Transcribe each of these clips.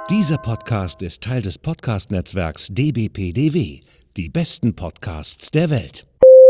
Dieser Podcast ist Teil des Podcast-Netzwerks dbpdw, die besten Podcasts der Welt.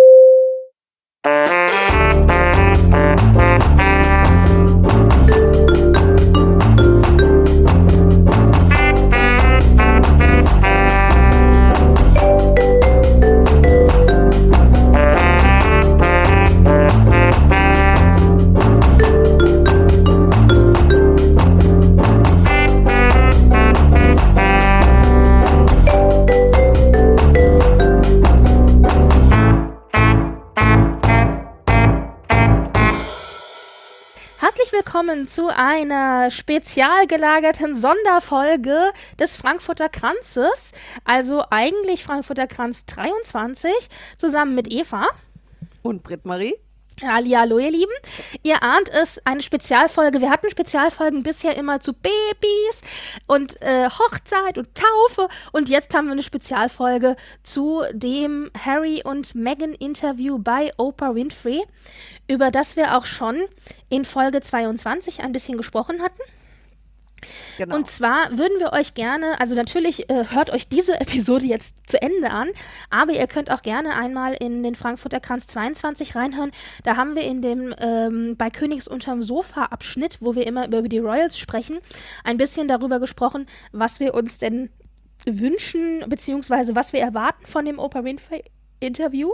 Willkommen zu einer spezial gelagerten Sonderfolge des Frankfurter Kranzes, also eigentlich Frankfurter Kranz 23, zusammen mit Eva und Britt-Marie. Hallihallo, ihr Lieben. Ihr ahnt es, eine Spezialfolge. Wir hatten Spezialfolgen bisher immer zu Babys und Hochzeit und Taufe. Und jetzt haben wir eine Spezialfolge zu dem Harry und Meghan Interview bei Oprah Winfrey, über das wir auch schon in Folge 22 ein bisschen gesprochen hatten. Genau. Und zwar würden wir euch gerne, also natürlich hört euch diese Episode jetzt zu Ende an, aber ihr könnt auch gerne einmal in den Frankfurter Kranz 22 reinhören. Da haben wir in dem bei Königs unterm Sofa Abschnitt, wo wir immer über die Royals sprechen, ein bisschen darüber gesprochen, was wir uns denn wünschen, beziehungsweise was wir erwarten von dem Oprah Winfrey Interview.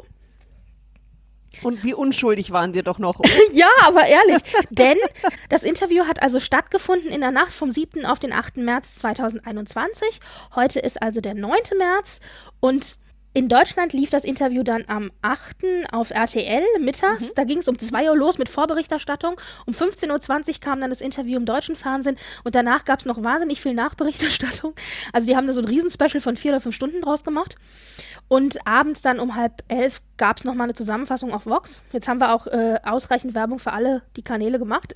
Und wie unschuldig waren wir doch noch. Ja, aber ehrlich, denn das Interview hat also stattgefunden in der Nacht vom 7. auf den 8. März 2021. Heute ist also der 9. März und in Deutschland lief das Interview dann am 8. auf RTL mittags. Da ging es um 2 Uhr los mit Vorberichterstattung. Um 15.20 Uhr kam dann das Interview im deutschen Fernsehen und danach gab es noch wahnsinnig viel Nachberichterstattung. Also die haben da so ein Riesenspecial von 4 oder 5 Stunden draus gemacht. Und abends dann um 10:30 gab es nochmal eine Zusammenfassung auf Vox. Jetzt haben wir auch ausreichend Werbung für alle die Kanäle gemacht.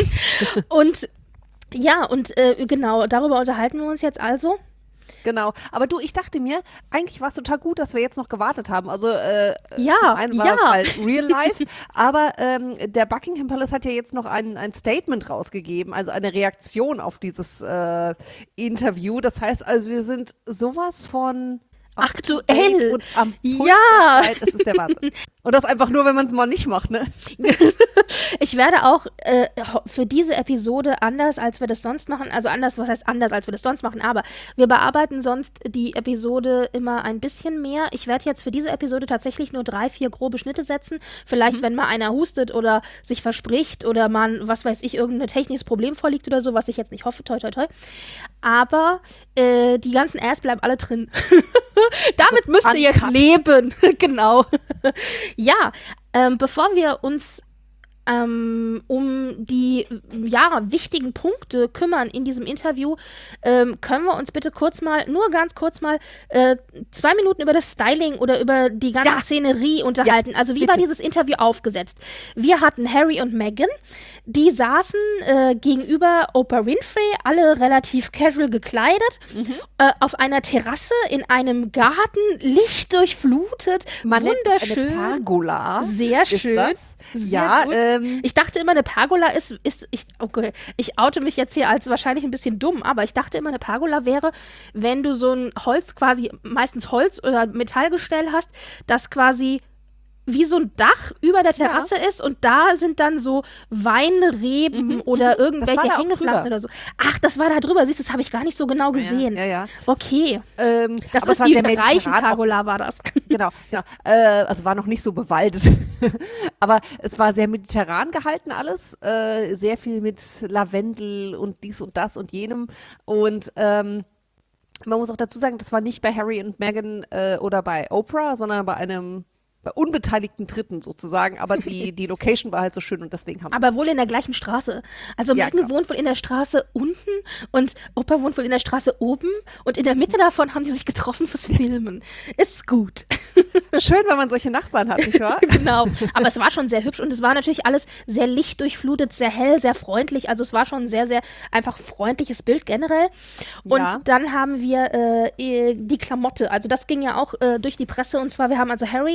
Und ja, und genau, darüber unterhalten wir uns jetzt also. Genau, aber du, ich dachte mir, eigentlich war es total gut, dass wir jetzt noch gewartet haben. Also ja, zum einen war es halt real life, aber der Buckingham Palace hat ja jetzt noch ein Statement rausgegeben, also eine Reaktion auf dieses Interview. Das heißt also, wir sind sowas von aktuell und am ja, das ist der Wahnsinn. Und das einfach nur, wenn man es mal nicht macht, ne? Ich werde auch für diese Episode anders, als wir das sonst machen, also anders, was heißt anders, als wir das sonst machen, aber wir bearbeiten sonst die Episode immer ein bisschen mehr. Ich werde jetzt für diese Episode tatsächlich nur 3, 4 grobe Schnitte setzen. Vielleicht, wenn mal einer hustet oder sich verspricht oder man, was weiß ich, irgendein technisches Problem vorliegt oder so, was ich jetzt nicht hoffe, toi, toi, toi. Aber die ganzen Ads bleiben alle drin. Damit müsst ihr jetzt leben. Genau. Ja, bevor wir uns um die wichtigen Punkte kümmern in diesem Interview, können wir uns bitte nur ganz kurz mal 2 Minuten über das Styling oder über die ganze Szenerie unterhalten. Also wie war dieses Interview aufgesetzt? Wir hatten Harry und Meghan, die saßen gegenüber Oprah Winfrey, alle relativ casual gekleidet, auf einer Terrasse in einem Garten, lichtdurchflutet, wunderschön. Eine Pergola. Sehr schön. Ja, ich dachte immer, eine Pergola okay, ich oute mich jetzt hier als wahrscheinlich ein bisschen dumm, aber ich dachte immer, eine Pergola wäre, wenn du so ein meistens Holz- oder Metallgestell hast, das quasi wie so ein Dach über der Terrasse ist und da sind dann so Weinreben oder irgendwelche Hängepflanzen oder so. Ach, das war da drüber. Siehst du, das habe ich gar nicht so genau gesehen. Ja. Okay. Das ist die Reichenpergola, war das. Genau. Also war noch nicht so bewaldet. Aber es war sehr mediterran gehalten alles. Sehr viel mit Lavendel und dies und das und jenem. Und man muss auch dazu sagen, das war nicht bei Harry und Meghan oder bei Oprah, sondern bei unbeteiligten Dritten sozusagen, aber die Location war halt so schön und deswegen haben wir. Aber wohl in der gleichen Straße. Also Meghan wohnt wohl in der Straße unten und Oprah wohnt wohl in der Straße oben und in der Mitte davon haben die sich getroffen fürs Filmen. Ist gut. Schön, wenn man solche Nachbarn hat, nicht wahr? Genau. Aber es war schon sehr hübsch und es war natürlich alles sehr lichtdurchflutet, sehr hell, sehr freundlich. Also es war schon ein sehr, sehr einfach freundliches Bild generell. Und dann haben wir die Klamotte. Also das ging ja auch durch die Presse und zwar, wir haben also Harry in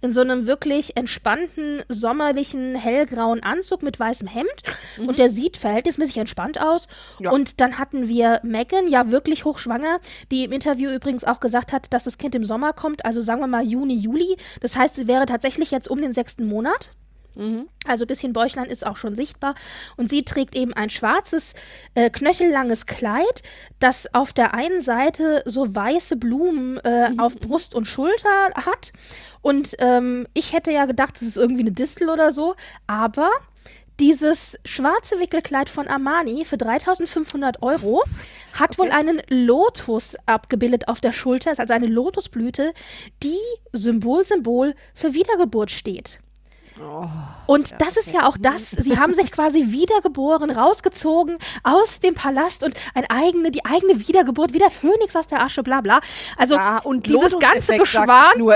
in so einem wirklich entspannten, sommerlichen, hellgrauen Anzug mit weißem Hemd und der sieht verhältnismäßig entspannt aus. Ja. Und dann hatten wir Meghan, ja wirklich hochschwanger, die im Interview übrigens auch gesagt hat, dass das Kind im Sommer kommt, also sagen wir mal Juni, Juli. Das heißt, sie wäre tatsächlich jetzt um den 6. Monat. Also ein bisschen Bäuchlein ist auch schon sichtbar. Und sie trägt eben ein schwarzes, knöchellanges Kleid, das auf der einen Seite so weiße Blumen auf Brust und Schulter hat. Und ich hätte ja gedacht, das ist irgendwie eine Distel oder so. Aber dieses schwarze Wickelkleid von Armani für 3.500 € hat wohl einen Lotus abgebildet auf der Schulter, ist also eine Lotusblüte, die Symbol für Wiedergeburt steht. Und das ist ja auch das, sie haben sich quasi wiedergeboren, rausgezogen aus dem Palast und die eigene Wiedergeburt, wie der Phönix aus der Asche, bla bla. Also und dieses ganze Geschwafel,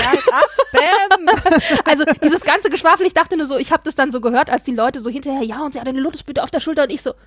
also dieses ganze Geschwafel, ich dachte nur so, ich habe das dann so gehört, als die Leute so hinterher, ja, und sie hat eine Lotusblüte auf der Schulter und ich so,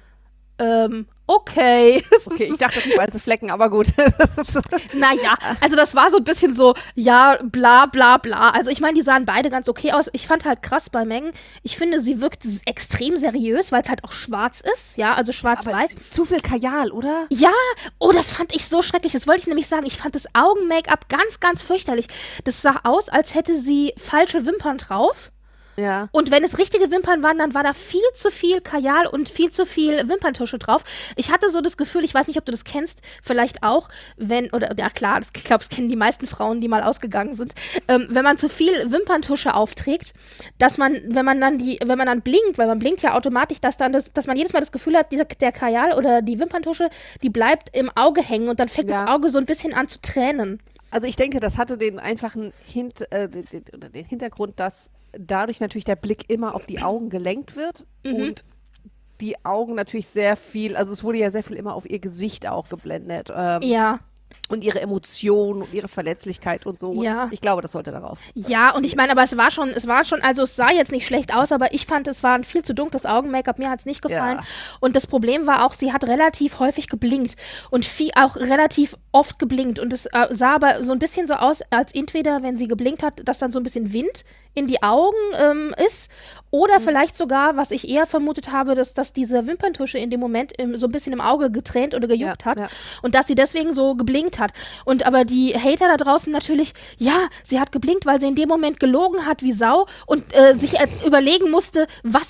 okay. Okay, ich dachte, das weiße Flecken, aber gut. Naja, also das war so ein bisschen so, ja, bla bla bla. Also ich meine, die sahen beide ganz okay aus. Ich fand halt krass bei Meghan, ich finde, sie wirkt extrem seriös, weil es halt auch schwarz ist, ja, also schwarz-weiß. Zu viel Kajal, oder? Ja, das fand ich so schrecklich. Das wollte ich nämlich sagen. Ich fand das Augen-Make-up ganz, ganz fürchterlich. Das sah aus, als hätte sie falsche Wimpern drauf. Ja. Und wenn es richtige Wimpern waren, dann war da viel zu viel Kajal und viel zu viel Wimperntusche drauf. Ich hatte so das Gefühl, ich weiß nicht, ob du das kennst, vielleicht auch, ja klar, ich glaube, das kennen die meisten Frauen, die mal ausgegangen sind, wenn man zu viel Wimperntusche aufträgt, dass man, wenn man dann blinkt, weil man blinkt ja automatisch, dass man jedes Mal das Gefühl hat, der Kajal oder die Wimperntusche, die bleibt im Auge hängen und dann fängt das Auge so ein bisschen an zu tränen. Also ich denke, das hatte den einfachen den Hintergrund, dass dadurch natürlich der Blick immer auf die Augen gelenkt wird und die Augen natürlich sehr viel, also es wurde ja sehr viel immer auf ihr Gesicht auch geblendet. Ja. Und ihre Emotionen und ihre Verletzlichkeit und so. Ja. Ich glaube, das sollte darauf. Ja, und ich meine, aber es war schon, also es sah jetzt nicht schlecht aus, aber ich fand, es war ein viel zu dunkles Augen-Make-up, mir hat es nicht gefallen. Ja. Und das Problem war auch, sie hat relativ häufig geblinkt und auch relativ oft geblinkt. Und es sah aber so ein bisschen so aus, als entweder, wenn sie geblinkt hat, dass dann so ein bisschen Wind in die Augen ist oder vielleicht sogar, was ich eher vermutet habe, dass diese Wimperntusche in dem Moment so ein bisschen im Auge getränt oder gejuckt hat und dass sie deswegen so geblinkt hat. Und aber die Hater da draußen natürlich, ja, sie hat geblinkt, weil sie in dem Moment gelogen hat wie Sau und sich überlegen musste,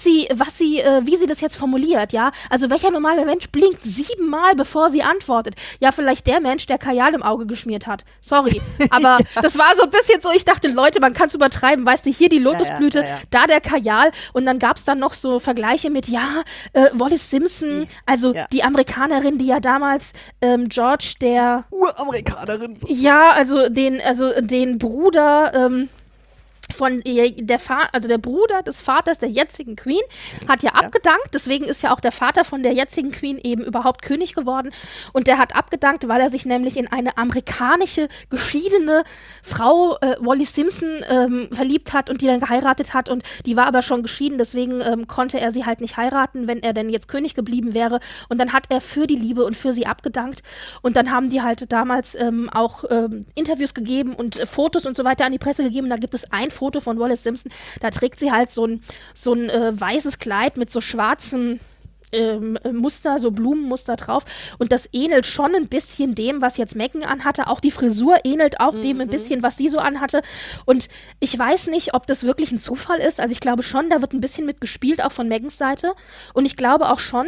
wie sie das jetzt formuliert, ja. Also welcher normale Mensch blinkt 7-mal, bevor sie antwortet? Ja, vielleicht der Mensch, der Kajal im Auge geschmiert hat. Sorry, aber das war so ein bisschen so, ich dachte, Leute, man kann es übertreiben, weißt du, hier die Lotusblüte, da der Kajal und dann gab es dann noch so Vergleiche mit, Wallis Simpson, also die Amerikanerin, die ja damals George, der Uramerikanerin. So. Ja, also den Bruder der Bruder des Vaters der jetzigen Queen hat ja abgedankt, deswegen ist ja auch der Vater von der jetzigen Queen eben überhaupt König geworden und der hat abgedankt, weil er sich nämlich in eine amerikanische geschiedene Frau, Wallis Simpson, verliebt hat und die dann geheiratet hat und die war aber schon geschieden, deswegen konnte er sie halt nicht heiraten, wenn er denn jetzt König geblieben wäre und dann hat er für die Liebe und für sie abgedankt und dann haben die halt damals auch Interviews gegeben und Fotos und so weiter an die Presse gegeben, da gibt es ein Foto von Wallis Simpson, da trägt sie halt so ein weißes Kleid mit so schwarzem Muster, so Blumenmuster drauf und das ähnelt schon ein bisschen dem, was jetzt Meghan anhatte, auch die Frisur ähnelt auch dem ein bisschen, was sie so anhatte und ich weiß nicht, ob das wirklich ein Zufall ist, also ich glaube schon, da wird ein bisschen mit gespielt, auch von Meghans Seite und ich glaube auch schon,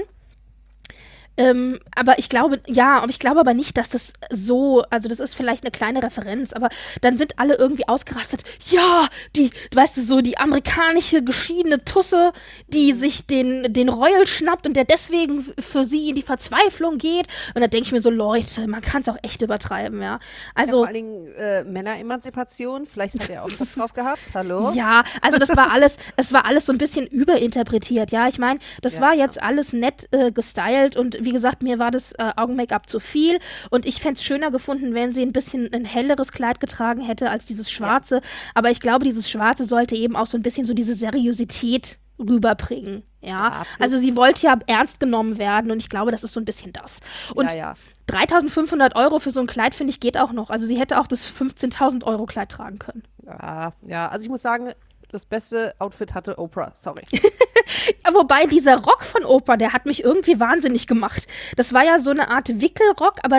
aber ich glaube aber nicht, dass das so, also das ist vielleicht eine kleine Referenz, aber dann sind alle irgendwie ausgerastet. Ja, weißt du, so die amerikanische geschiedene Tusse, die sich den Royal schnappt und der deswegen für sie in die Verzweiflung geht. Und da denke ich mir so, Leute, man kann es auch echt übertreiben, ja. Also vor allen Dingen Männeremanzipation, vielleicht hat er auch was drauf gehabt, hallo? Ja, also es war alles so ein bisschen überinterpretiert, ja. Ich meine, das war jetzt alles nett gestylt und wie gesagt, mir war das Augen-Make-up zu viel und ich fände es schöner gefunden, wenn sie ein bisschen ein helleres Kleid getragen hätte als dieses schwarze. Aber ich glaube, dieses schwarze sollte eben auch so ein bisschen so diese Seriosität rüberbringen. Ja, plus- also sie wollte ja ernst genommen werden und ich glaube, das ist so ein bisschen das. Und ja. 3.500 € für so ein Kleid, finde ich, geht auch noch. Also sie hätte auch das 15.000 € Kleid tragen können. Ja, also ich muss sagen, das beste Outfit hatte Oprah, sorry. Ja, wobei dieser Rock von Oprah, der hat mich irgendwie wahnsinnig gemacht. Das war ja so eine Art Wickelrock, aber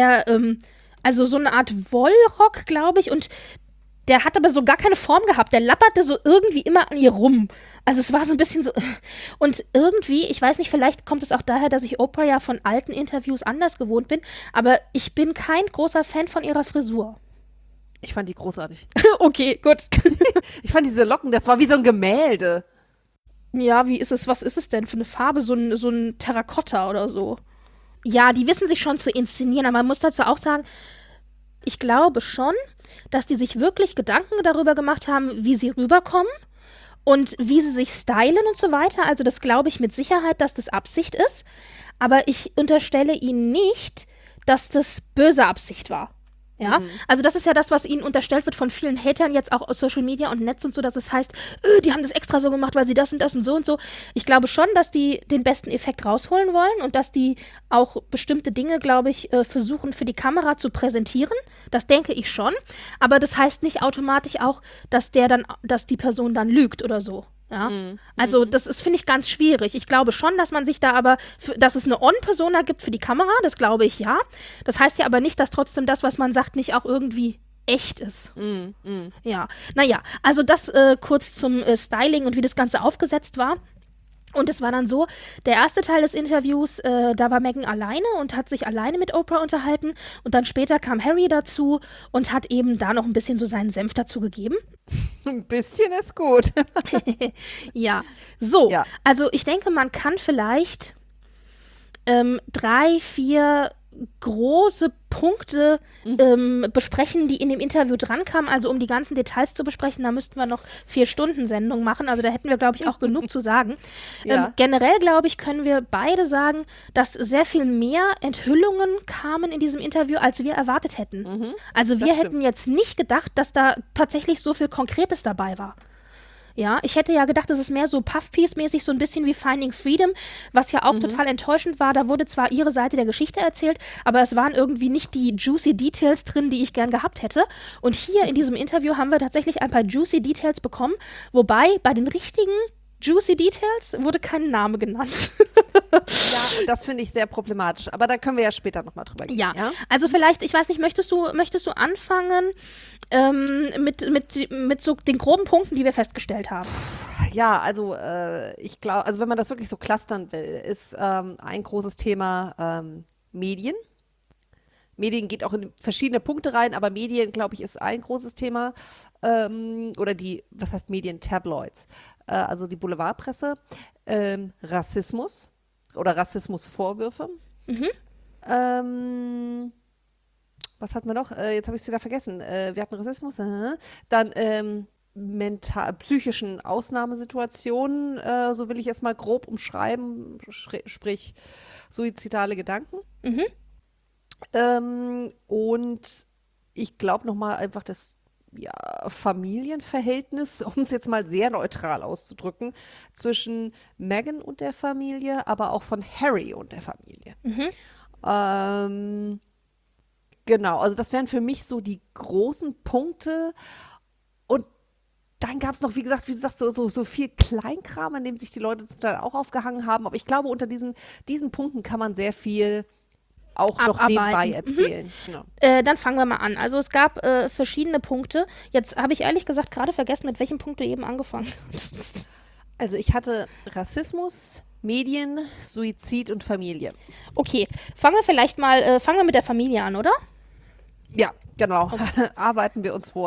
also so eine Art Wollrock, glaube ich, und der hat aber so gar keine Form gehabt. Der lapperte so irgendwie immer an ihr rum. Also es war so ein bisschen so. Und irgendwie, ich weiß nicht, vielleicht kommt es auch daher, dass ich Oprah ja von alten Interviews anders gewohnt bin, aber ich bin kein großer Fan von ihrer Frisur. Ich fand die großartig. Okay, gut. Ich fand diese Locken, das war wie so ein Gemälde. Ja, was ist es denn für eine Farbe? So ein Terrakotta oder so. Ja, die wissen sich schon zu inszenieren, aber man muss dazu auch sagen, ich glaube schon, dass die sich wirklich Gedanken darüber gemacht haben, wie sie rüberkommen und wie sie sich stylen und so weiter. Also das glaube ich mit Sicherheit, dass das Absicht ist. Aber ich unterstelle ihnen nicht, dass das böse Absicht war. Ja, also das ist ja das, was ihnen unterstellt wird von vielen Hatern jetzt auch aus Social Media und Netz und so, dass es heißt, die haben das extra so gemacht, weil sie das und so und so. Ich glaube schon, dass die den besten Effekt rausholen wollen und dass die auch bestimmte Dinge, glaube ich, versuchen für die Kamera zu präsentieren. Das denke ich schon. Aber das heißt nicht automatisch auch, dass die Person dann lügt oder so. Ja, also das ist, finde ich, ganz schwierig. Ich glaube schon, dass man sich da aber, dass es eine On-Persona gibt für die Kamera, das glaube ich, ja. Das heißt ja aber nicht, dass trotzdem das, was man sagt, nicht auch irgendwie echt ist. Ja, naja, also das kurz zum Styling und wie das Ganze aufgesetzt war. Und es war dann so, der erste Teil des Interviews, da war Meghan alleine und hat sich alleine mit Oprah unterhalten. Und dann später kam Harry dazu und hat eben da noch ein bisschen so seinen Senf dazu gegeben. Ein bisschen ist gut. Ja, so. Ja. Also ich denke, man kann vielleicht 3, 4 große Punkte besprechen, die in dem Interview drankamen. Also um die ganzen Details zu besprechen, da müssten wir noch 4-Stunden-Sendung machen. Also da hätten wir, glaube ich, auch genug zu sagen. Ja. Generell, glaube ich, können wir beide sagen, dass sehr viel mehr Enthüllungen kamen in diesem Interview, als wir erwartet hätten. Also wir hätten jetzt nicht gedacht, dass da tatsächlich so viel Konkretes dabei war. Ja, ich hätte ja gedacht, das ist mehr so Puff-Piece-mäßig, so ein bisschen wie Finding Freedom, was ja auch total enttäuschend war. Da wurde zwar ihre Seite der Geschichte erzählt, aber es waren irgendwie nicht die juicy Details drin, die ich gern gehabt hätte. Und hier in diesem Interview haben wir tatsächlich ein paar juicy Details bekommen, wobei bei den richtigen Juicy Details wurde kein Name genannt. Ja, und das finde ich sehr problematisch. Aber da können wir ja später nochmal drüber gehen. Ja, also vielleicht, ich weiß nicht, möchtest du anfangen mit so den groben Punkten, die wir festgestellt haben? Ja, also ich glaube, also wenn man das wirklich so clustern will, ist ein großes Thema Medien. Medien geht auch in verschiedene Punkte rein, aber Medien, glaube ich, ist ein großes Thema. Oder was heißt Medien? Tabloids. Also die Boulevardpresse. Rassismus oder Rassismusvorwürfe. Was hatten wir noch? Jetzt habe ich es wieder vergessen. Wir hatten Rassismus. Dann psychischen Ausnahmesituationen, so will ich es mal grob umschreiben, sprich suizidale Gedanken. Und ich glaube nochmal einfach das Familienverhältnis, um es jetzt mal sehr neutral auszudrücken, zwischen Meghan und der Familie, aber auch von Harry und der Familie. Genau, also das wären für mich so die großen Punkte. Und dann gab es noch, wie gesagt, wie du sagst, so viel Kleinkram, an dem sich die Leute zum Teil auch aufgehangen haben. Aber ich glaube, unter diesen Punkten kann man sehr viel auch noch nebenbei erzählen. Genau. Dann fangen wir mal an. Also es gab verschiedene Punkte. Jetzt habe ich ehrlich gesagt gerade vergessen, mit welchem Punkt du eben angefangen hast. Also ich hatte Rassismus, Medien, Suizid und Familie. Okay, fangen wir mit der Familie an, oder? Ja, genau. Okay. Arbeiten wir uns vor.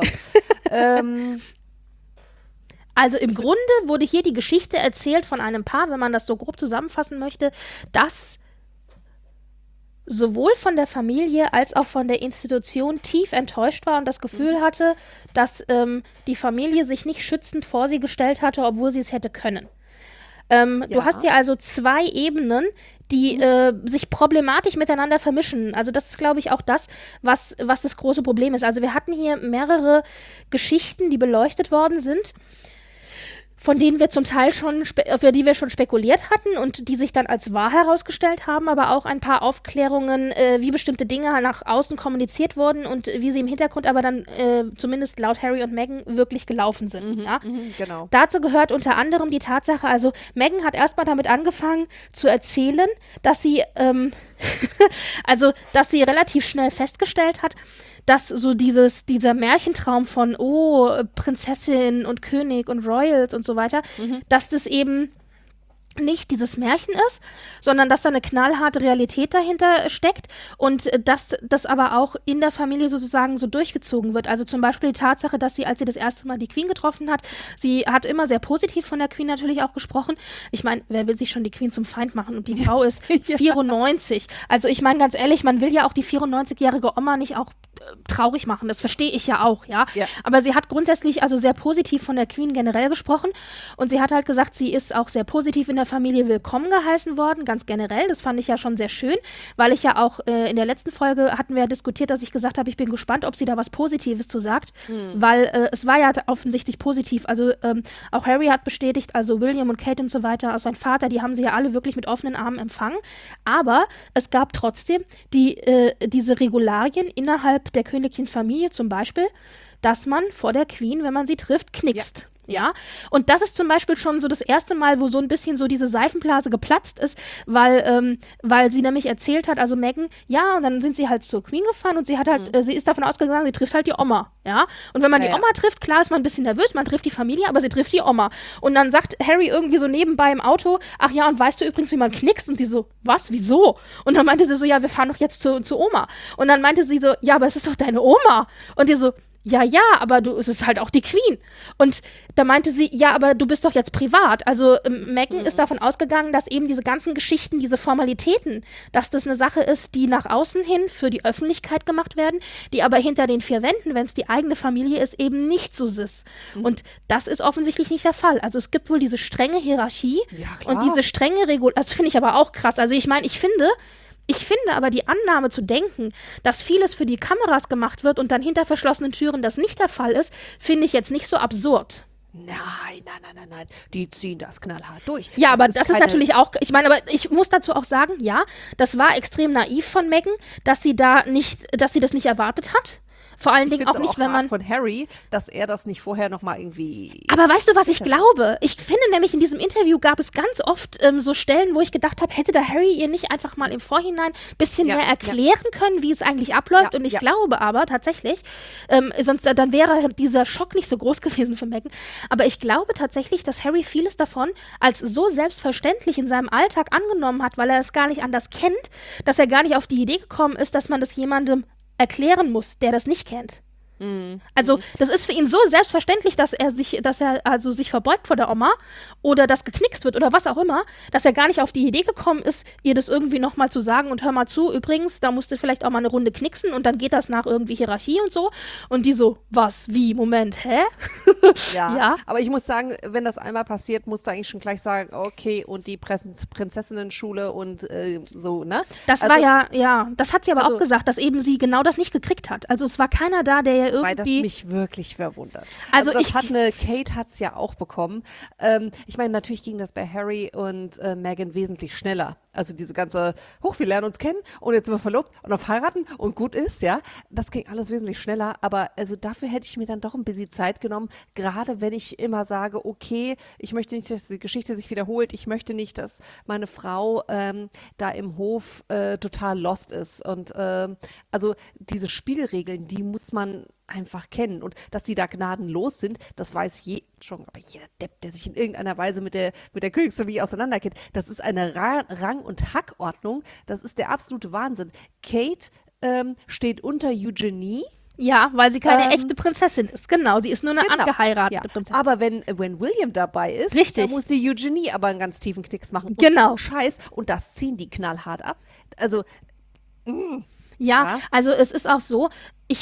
Also im Grunde wurde hier die Geschichte erzählt von einem Paar, wenn man das so grob zusammenfassen möchte, das sowohl von der Familie als auch von der Institution tief enttäuscht war und das Gefühl hatte, dass die Familie sich nicht schützend vor sie gestellt hatte, obwohl sie es hätte können. Du hast hier also 2 Ebenen, die sich problematisch miteinander vermischen. Also das ist, glaube ich, auch das, was das große Problem ist. Also wir hatten hier mehrere Geschichten, die beleuchtet worden sind. von denen wir zum Teil für die wir schon spekuliert hatten und die sich dann als wahr herausgestellt haben, aber auch ein paar Aufklärungen, wie bestimmte Dinge nach außen kommuniziert wurden und wie sie im Hintergrund aber dann zumindest laut Harry und Meghan wirklich gelaufen sind. Ja? Genau. Dazu gehört unter anderem die Tatsache, also Meghan hat erstmal damit angefangen zu erzählen, dass sie dass sie relativ schnell festgestellt hat, dass so dieser Märchentraum von, Prinzessin und König und Royals und so weiter, dass das eben nicht dieses Märchen ist, sondern dass da eine knallharte Realität dahinter steckt und dass das aber auch in der Familie sozusagen so durchgezogen wird. Also zum Beispiel die Tatsache, dass sie, als sie das erste Mal die Queen getroffen hat, sie hat immer sehr positiv von der Queen natürlich auch gesprochen. Ich meine, wer will sich schon die Queen zum Feind machen? Und die Frau ist 94. Also ich meine, ganz ehrlich, man will ja auch die 94-jährige Oma nicht auch traurig machen. Das verstehe ich ja auch, ja. Aber sie hat grundsätzlich also sehr positiv von der Queen generell gesprochen und sie hat halt gesagt, sie ist auch sehr positiv in der Familie willkommen geheißen worden, ganz generell. Das fand ich ja schon sehr schön, weil ich ja auch in der letzten Folge hatten wir ja diskutiert, dass ich gesagt habe, ich bin gespannt, ob sie da was Positives zu sagt, weil es war ja offensichtlich positiv. Also auch Harry hat bestätigt, also William und Kate und so weiter, also sein Vater, die haben sie ja alle wirklich mit offenen Armen empfangen. Aber es gab trotzdem diese Regularien innerhalb der königlichen Familie, zum Beispiel, dass man vor der Queen, wenn man sie trifft, knickst. Ja, und das ist zum Beispiel schon so das erste Mal, wo so ein bisschen so diese Seifenblase geplatzt ist, weil sie nämlich erzählt hat, also Meghan, ja, und dann sind sie halt zur Queen gefahren und sie hat halt, sie ist davon ausgegangen, sie trifft halt die Oma, ja, und wenn man die Oma trifft, klar ist man ein bisschen nervös, man trifft die Familie, aber sie trifft die Oma und dann sagt Harry irgendwie so nebenbei im Auto, ach ja, und weißt du übrigens, wie man knickst? Und sie so, was, wieso? Und dann meinte sie so, ja, wir fahren doch jetzt zu Oma und dann meinte sie so, ja, aber es ist doch deine Oma und die so, ja, aber es ist halt auch die Queen. Und da meinte sie, ja, aber du bist doch jetzt privat. Also Meghan ist davon ausgegangen, dass eben diese ganzen Geschichten, diese Formalitäten, dass das eine Sache ist, die nach außen hin für die Öffentlichkeit gemacht werden, die aber hinter den vier Wänden, wenn es die eigene Familie ist, eben nicht so ist. Und das ist offensichtlich nicht der Fall. Also es gibt wohl diese strenge Hierarchie und diese strenge Regulation. Das finde ich aber auch krass. Also ich meine, ich finde aber die Annahme zu denken, dass vieles für die Kameras gemacht wird und dann hinter verschlossenen Türen das nicht der Fall ist, finde ich jetzt nicht so absurd. Nein. Die ziehen das knallhart durch. Ja, aber das ist natürlich auch, ich meine, aber ich muss dazu auch sagen, ja, das war extrem naiv von Meghan, dass sie das nicht erwartet hat. Vor allen Dingen auch nicht, wenn man von Harry, dass er das nicht vorher nochmal irgendwie. Aber weißt du, was ich glaube? Ich finde nämlich, in diesem Interview gab es ganz oft so Stellen, wo ich gedacht habe, hätte der Harry ihr nicht einfach mal im Vorhinein ein bisschen mehr erklären können, wie es eigentlich abläuft. Und ich glaube aber tatsächlich, sonst dann wäre dieser Schock nicht so groß gewesen für Meghan. Aber ich glaube tatsächlich, dass Harry vieles davon als so selbstverständlich in seinem Alltag angenommen hat, weil er es gar nicht anders kennt, dass er gar nicht auf die Idee gekommen ist, dass man das jemandem erklären muss, der das nicht kennt. Also, das ist für ihn so selbstverständlich, dass er sich verbeugt vor der Oma oder dass geknickst wird oder was auch immer, dass er gar nicht auf die Idee gekommen ist, ihr das irgendwie nochmal zu sagen und hör mal zu, übrigens, da musst du vielleicht auch mal eine Runde knicksen und dann geht das nach irgendwie Hierarchie und so. Und die so, was, wie, Moment, hä? Ja, aber ich muss sagen, wenn das einmal passiert, musst du eigentlich schon gleich sagen, okay, und die Prinzessinnen-Schule und so, ne? Das war ja, das hat sie aber auch gesagt, dass eben sie genau das nicht gekriegt hat. Also es war keiner da, der ja irgendwie... Weil das mich wirklich verwundert. Also Kate hat es ja auch bekommen. Ich meine, natürlich ging das bei Harry und Meghan wesentlich schneller. Also diese ganze, wir lernen uns kennen und jetzt sind wir verlobt und auf heiraten und gut ist, ja. Das ging alles wesentlich schneller, aber also dafür hätte ich mir dann doch ein bisschen Zeit genommen, gerade wenn ich immer sage, okay, ich möchte nicht, dass die Geschichte sich wiederholt, ich möchte nicht, dass meine Frau da im Hof total lost ist und also diese Spielregeln, die muss man einfach kennen und dass sie da gnadenlos sind, das weiß aber jeder Depp, der sich in irgendeiner Weise mit der Königsfamilie auseinanderkennt, das ist eine Rang- und Hackordnung, das ist der absolute Wahnsinn. Kate steht unter Eugenie. Ja, weil sie keine echte Prinzessin ist, genau, sie ist nur eine angeheiratete Prinzessin. Aber wenn William dabei ist, dann muss die Eugenie aber einen ganz tiefen Knicks machen. Genau. Und Scheiß, und das ziehen die knallhart ab. Also, Ja, also es ist auch so,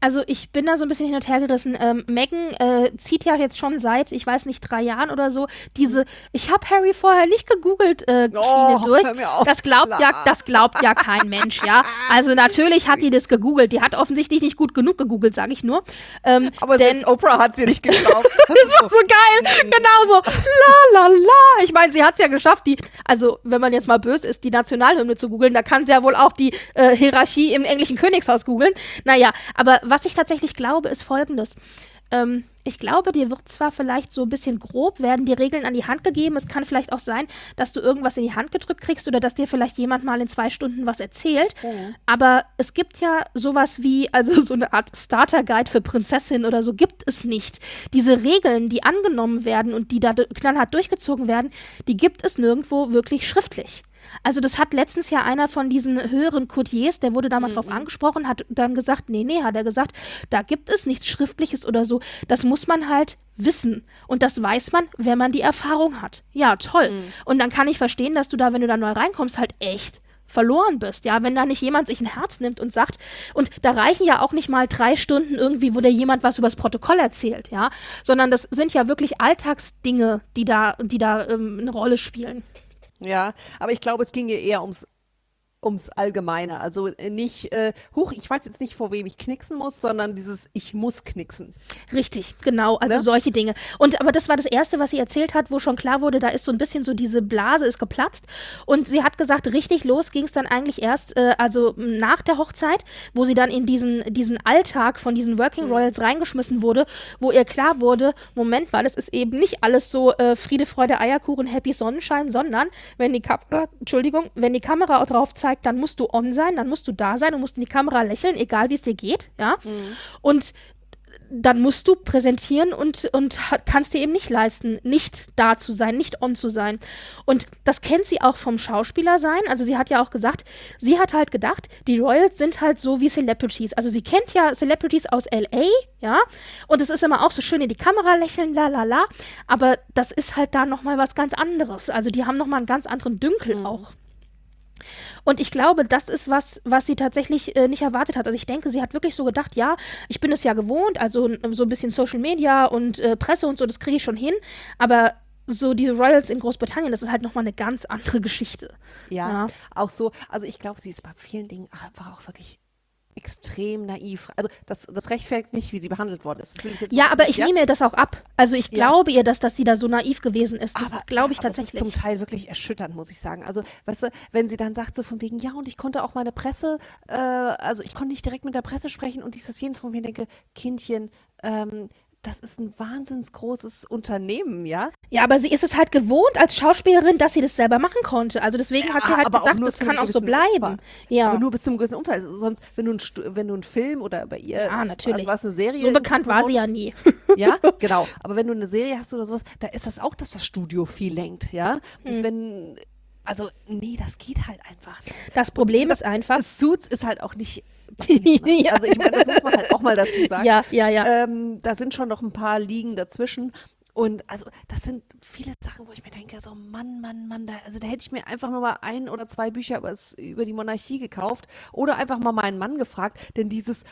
Also ich bin da so ein bisschen hin und her gerissen. Meghan zieht ja jetzt schon seit, ich weiß nicht, 3 Jahren oder so, ich habe Harry vorher nicht gegoogelt, Schiene durch. hör mir auf. Das glaubt ja kein Mensch, ja. Also natürlich hat die das gegoogelt. Die hat offensichtlich nicht gut genug gegoogelt, sage ich nur. Aber denn selbst Oprah hat sie nicht geglaubt. das ist so geil, genau so. La la la. Ich meine, sie hat es ja geschafft, also wenn man jetzt mal böse ist, die Nationalhymne zu googeln, da kann sie ja wohl auch die Hierarchie im englischen Königshaus googeln. Naja, aber was ich tatsächlich glaube, ist Folgendes. Ich glaube, dir wird zwar vielleicht so ein bisschen grob werden die Regeln an die Hand gegeben. Es kann vielleicht auch sein, dass du irgendwas in die Hand gedrückt kriegst oder dass dir vielleicht jemand mal in 2 Stunden was erzählt. Aber es gibt ja sowas wie, also so eine Art Starter-Guide für Prinzessin oder so gibt es nicht. Diese Regeln, die angenommen werden und die da knallhart durchgezogen werden, die gibt es nirgendwo wirklich schriftlich. Also das hat letztens ja einer von diesen höheren Courtiers, der wurde da mal drauf angesprochen, hat dann gesagt, nee, hat er gesagt, da gibt es nichts Schriftliches oder so. Das muss man halt wissen. Und das weiß man, wenn man die Erfahrung hat. Ja, toll. Und dann kann ich verstehen, dass du da, wenn du da neu reinkommst, halt echt verloren bist, ja, wenn da nicht jemand sich ein Herz nimmt und sagt, und da reichen ja auch nicht mal 3 Stunden irgendwie, wo dir jemand was übers Protokoll erzählt, ja, sondern das sind ja wirklich Alltagsdinge, die da eine Rolle spielen. Ja, aber ich glaube, es ging ihr eher ums Allgemeine. Also nicht, ich weiß jetzt nicht, vor wem ich knicksen muss, sondern dieses, ich muss knicksen. Richtig, genau, also Ne? solche Dinge. Aber das war das Erste, was sie erzählt hat, wo schon klar wurde, da ist so ein bisschen so diese Blase ist geplatzt. Und sie hat gesagt, richtig los ging es dann eigentlich erst, also nach der Hochzeit, wo sie dann in diesen Alltag von diesen Working Royals reingeschmissen wurde, wo ihr klar wurde, Moment mal, es ist eben nicht alles so Friede, Freude, Eierkuchen, Happy Sonnenschein, sondern wenn die Kamera drauf zeigt, dann musst du on sein, dann musst du da sein und musst in die Kamera lächeln, egal wie es dir geht, ja. Und dann musst du präsentieren und kannst dir eben nicht leisten, nicht da zu sein, nicht on zu sein. Und das kennt sie auch vom Schauspieler sein. Also sie hat ja auch gesagt, sie hat halt gedacht, die Royals sind halt so wie Celebrities. Also sie kennt ja Celebrities aus L.A., ja, und es ist immer auch so schön in die Kamera lächeln, la la la, aber das ist halt da nochmal was ganz anderes. Also die haben nochmal einen ganz anderen Dünkel auch. Und ich glaube, das ist was sie tatsächlich nicht erwartet hat. Also ich denke, sie hat wirklich so gedacht, ja, ich bin es ja gewohnt, also so ein bisschen Social Media und Presse und so, das kriege ich schon hin. Aber so diese Royals in Großbritannien, das ist halt nochmal eine ganz andere Geschichte. Ja, auch so. Also ich glaube, sie ist bei vielen Dingen einfach auch wirklich extrem naiv. Also das rechtfertigt nicht, wie sie behandelt worden ist. Das will ich jetzt Ja, mal- aber ich nehme ihr das auch ab. Also ich glaube ihr, dass sie da so naiv gewesen ist. Das glaube ich aber tatsächlich. Das ist zum Teil wirklich erschütternd, muss ich sagen. Also, weißt du, wenn sie dann sagt so von wegen, ja, und ich konnte auch meine Presse, also ich konnte nicht direkt mit der Presse sprechen und dieses jenes, wo ich mir denke, Kindchen, das ist ein wahnsinns großes Unternehmen, ja? Ja, aber sie ist es halt gewohnt als Schauspielerin, dass sie das selber machen konnte. Also deswegen hat sie halt aber auch gedacht, nur das zu kann einem auch so gewissen bleiben. Umfang. Ja. Aber nur bis zum gewissen Umfang. Also sonst, wenn du einen Film oder bei ihr, Natürlich. was eine Serie. So bekannt war sie ja nie. Ja, genau. Aber wenn du eine Serie hast oder sowas, da ist das auch, dass das Studio viel lenkt, ja? Und also, nee, das geht halt einfach. Das Problem ist einfach. Suits ist halt auch nicht. Also, ich meine, das muss man halt auch mal dazu sagen. Ja. Da sind schon noch ein paar Ligen dazwischen. Und also, das sind viele Sachen, wo ich mir denke, so Mann, da hätte ich mir einfach nur mal 1 oder 2 Bücher über die Monarchie gekauft oder einfach mal meinen Mann gefragt, denn dieses,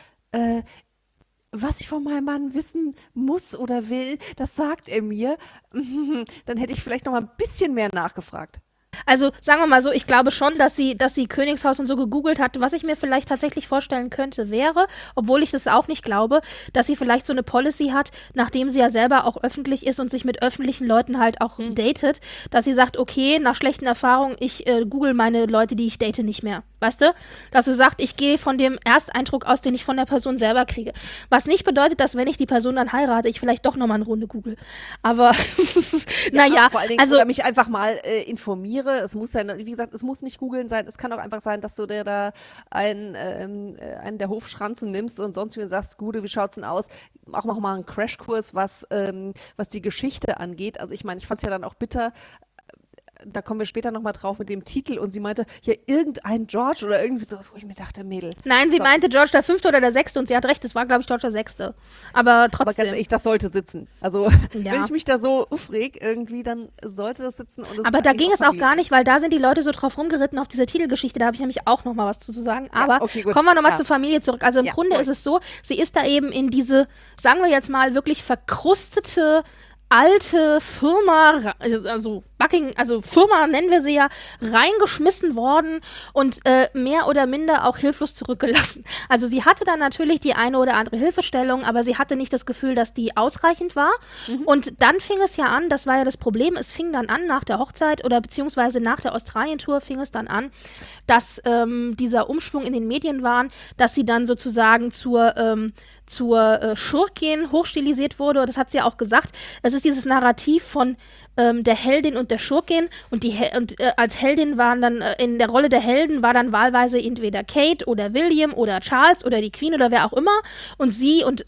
was ich von meinem Mann wissen muss oder will, das sagt er mir, dann hätte ich vielleicht noch mal ein bisschen mehr nachgefragt. Also sagen wir mal so, ich glaube schon, dass sie Königshaus und so gegoogelt hat. Was ich mir vielleicht tatsächlich vorstellen könnte, wäre, obwohl ich das auch nicht glaube, dass sie vielleicht so eine Policy hat, nachdem sie ja selber auch öffentlich ist und sich mit öffentlichen Leuten halt auch datet, dass sie sagt, okay, nach schlechten Erfahrungen, ich google meine Leute, die ich date, nicht mehr. Weißt du? Dass sie sagt, ich gehe von dem Ersteindruck aus, den ich von der Person selber kriege. Was nicht bedeutet, dass wenn ich die Person dann heirate, ich vielleicht doch nochmal eine Runde google. Aber naja, vor allen Dingen, also oder mich einfach mal informiere. Es muss ja, wie gesagt, es muss nicht googeln sein. Es kann auch einfach sein, dass du dir da einen der Hofschranzen nimmst und sonst wie sagst, Gude, wie schaut's denn aus? Auch mach mal einen Crashkurs, was die Geschichte angeht. Also ich meine, ich fand es ja dann auch bitter, da kommen wir später nochmal drauf mit dem Titel und sie meinte, ja, irgendein George oder irgendwie sowas, wo ich mir dachte, Mädel. Nein, sie meinte George der 5. oder der 6. und sie hat recht, es war, glaube ich, George der 6. Aber trotzdem. Aber ganz ehrlich, das sollte sitzen. Also, Ja. wenn ich mich da so aufreg irgendwie, dann sollte das sitzen. Und es Aber ist da eigentlich ging es auch Familie. gar nicht, weil da sind die Leute so drauf rumgeritten auf diese Titelgeschichte. Da habe ich nämlich auch noch mal was zu sagen. Aber okay, gut. kommen wir noch mal Ja. zur Familie zurück. Also im Ja, Grunde sorry. ist es so, sie ist da eben in diese, sagen wir jetzt mal, wirklich verkrustete alte Firma, also Firma nennen wir sie ja, reingeschmissen worden und mehr oder minder auch hilflos zurückgelassen. Also sie hatte dann natürlich die eine oder andere Hilfestellung, aber sie hatte nicht das Gefühl, dass die ausreichend war. Und dann fing es ja an, das war ja das Problem, es fing dann an nach der Hochzeit oder beziehungsweise nach der Australien-Tour fing es dann an, dass dieser Umschwung in den Medien war, dass sie dann sozusagen zur Schurkin hochstilisiert wurde. Das hat sie ja auch gesagt. Es ist dieses Narrativ von der Heldin und der Schurkin und als Heldin waren dann in der Rolle der Helden war dann wahlweise entweder Kate oder William oder Charles oder die Queen oder wer auch immer und sie und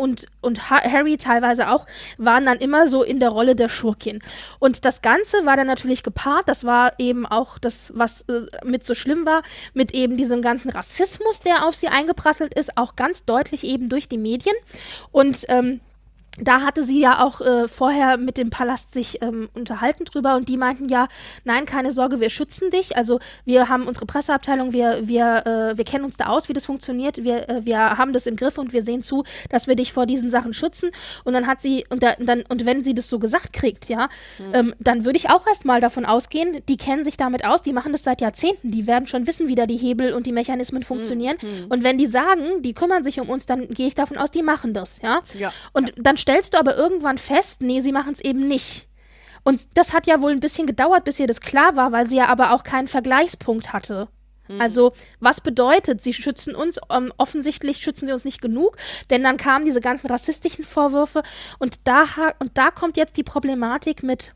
Harry teilweise auch waren dann immer so in der Rolle der Schurkin. Und das Ganze war dann natürlich gepaart, das war eben auch das, was mit so schlimm war, mit eben diesem ganzen Rassismus, der auf sie eingeprasselt ist, auch ganz deutlich eben durch die Medien. Und da hatte sie ja auch vorher mit dem Palast sich unterhalten drüber und die meinten ja, nein, keine Sorge, wir schützen dich. Also wir haben unsere Presseabteilung, wir kennen uns da aus, wie das funktioniert. Wir haben das im Griff und wir sehen zu, dass wir dich vor diesen Sachen schützen. Und dann hat sie, und wenn sie das so gesagt kriegt, ja, dann würde ich auch erstmal davon ausgehen, die kennen sich damit aus, die machen das seit Jahrzehnten, die werden schon wissen, wie da die Hebel und die Mechanismen funktionieren. Und wenn die sagen, die kümmern sich um uns, dann gehe ich davon aus, die machen das, ja. Und dann stellst du aber irgendwann fest, nee, sie machen es eben nicht. Und das hat ja wohl ein bisschen gedauert, bis ihr das klar war, weil sie ja aber auch keinen Vergleichspunkt hatte. Also, was bedeutet, sie schützen uns, offensichtlich schützen sie uns nicht genug, denn dann kamen diese ganzen rassistischen Vorwürfe und da kommt jetzt die Problematik mit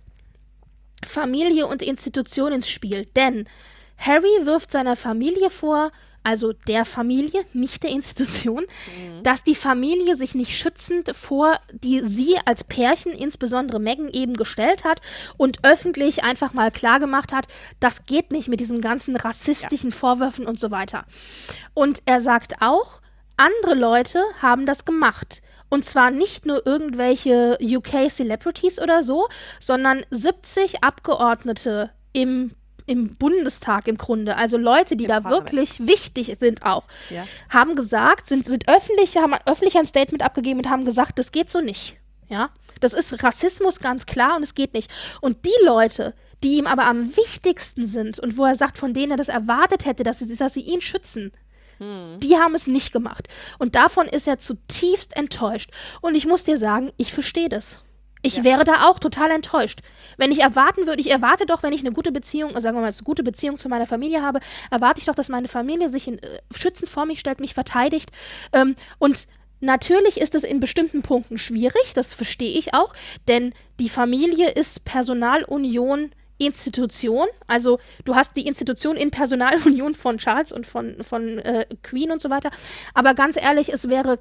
Familie und Institution ins Spiel, denn Harry wirft seiner Familie vor, also der Familie, nicht der Institution, dass die Familie sich nicht schützend vor die sie als Pärchen, insbesondere Meghan, eben gestellt hat und öffentlich einfach mal klargemacht hat, das geht nicht mit diesen ganzen rassistischen Vorwürfen und so weiter. Und er sagt auch, andere Leute haben das gemacht. Und zwar nicht nur irgendwelche UK-Celebrities oder so, sondern 70 Abgeordnete im Bundestag im Grunde, also Leute, die da Parlament. wirklich wichtig sind auch, Ja. haben gesagt, haben öffentlich ein Statement abgegeben und haben gesagt, das geht so nicht. Ja? Das ist Rassismus ganz klar und es geht nicht. Und die Leute, die ihm aber am wichtigsten sind und wo er sagt, von denen er das erwartet hätte, dass sie ihn schützen, die haben es nicht gemacht. Und davon ist er zutiefst enttäuscht. Und ich muss dir sagen, ich verstehe das. Ich wäre da auch total enttäuscht. Wenn ich erwarten würde, ich erwarte doch, wenn ich eine gute Beziehung, sagen wir mal, eine gute Beziehung zu meiner Familie habe, erwarte ich doch, dass meine Familie sich schützend vor mich stellt, mich verteidigt. Und natürlich ist es in bestimmten Punkten schwierig, das verstehe ich auch, denn die Familie ist Personalunion Institution, also du hast die Institution in Personalunion von Charles und von Queen und so weiter, aber ganz ehrlich, es wäre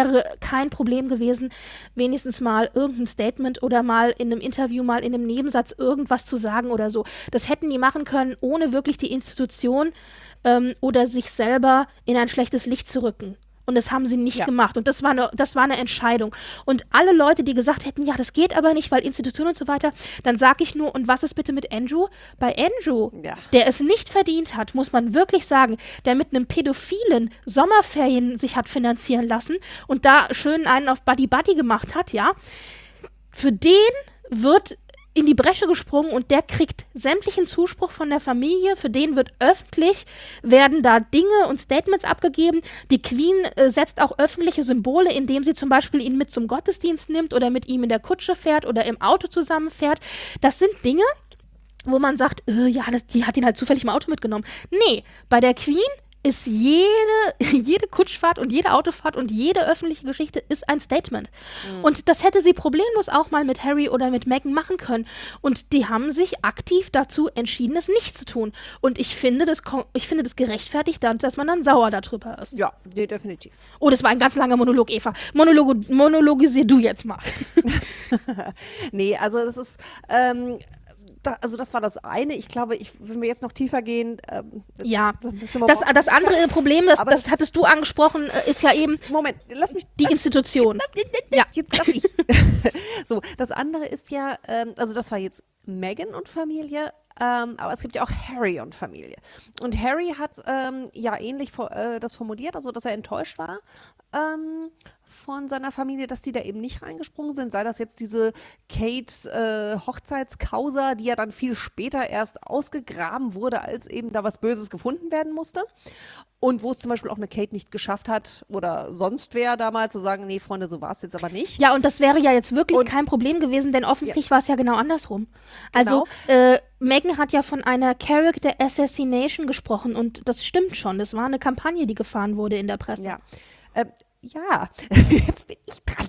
kein Problem gewesen, wenigstens mal irgendein Statement oder mal in einem Interview, mal in einem Nebensatz irgendwas zu sagen oder so. Das hätten die machen können, ohne wirklich die Institution oder sich selber in ein schlechtes Licht zu rücken. Und das haben sie nicht gemacht. Und das war eine Entscheidung. Und alle Leute, die gesagt hätten, ja, das geht aber nicht, weil Institution und so weiter, dann sage ich nur, und was ist bitte mit Andrew? Bei Andrew, der es nicht verdient hat, muss man wirklich sagen, der mit einem Pädophilen Sommerferien sich hat finanzieren lassen und da schön einen auf Buddy-Buddy gemacht hat, ja, für den wird in die Bresche gesprungen und der kriegt sämtlichen Zuspruch von der Familie, für den werden da Dinge und Statements abgegeben. Die Queen setzt auch öffentliche Symbole, indem sie zum Beispiel ihn mit zum Gottesdienst nimmt oder mit ihm in der Kutsche fährt oder im Auto zusammenfährt. Das sind Dinge, wo man sagt, die hat ihn halt zufällig im Auto mitgenommen. Nee, bei der Queen ist jede Kutschfahrt und jede Autofahrt und jede öffentliche Geschichte ist ein Statement. Und das hätte sie problemlos auch mal mit Harry oder mit Meghan machen können. Und die haben sich aktiv dazu entschieden, es nicht zu tun. Und ich finde das gerechtfertigt, dass man dann sauer darüber ist. Ja, nee, definitiv. Oh, das war ein ganz langer Monolog, Eva. Monologisier du jetzt mal. Nee, also das ist Also das war das eine. Ich glaube, wenn wir jetzt noch tiefer gehen, Ja, sind wir das andere Problem, Aber das hattest du angesprochen, ist ja eben Moment, lass mich. die Institution. Ja. Jetzt darf ich. So, das andere ist ja, also das war jetzt Meghan und Familie, aber es gibt ja auch Harry und Familie. Und Harry hat ja ähnlich das formuliert, also dass er enttäuscht war von seiner Familie, dass die da eben nicht reingesprungen sind, sei das jetzt diese Kate Hochzeitskausa, die ja dann viel später erst ausgegraben wurde, als eben da was Böses gefunden werden musste. Und wo es zum Beispiel auch eine Kate nicht geschafft hat oder sonst wer damals zu sagen, nee, Freunde, so war es jetzt aber nicht. Ja, und das wäre ja jetzt wirklich kein Problem gewesen, denn offensichtlich war es ja genau andersrum. Also, Meghan hat ja von einer Character Assassination gesprochen und das stimmt schon. Das war eine Kampagne, die gefahren wurde in der Presse. Ja. Ja, jetzt bin ich dran.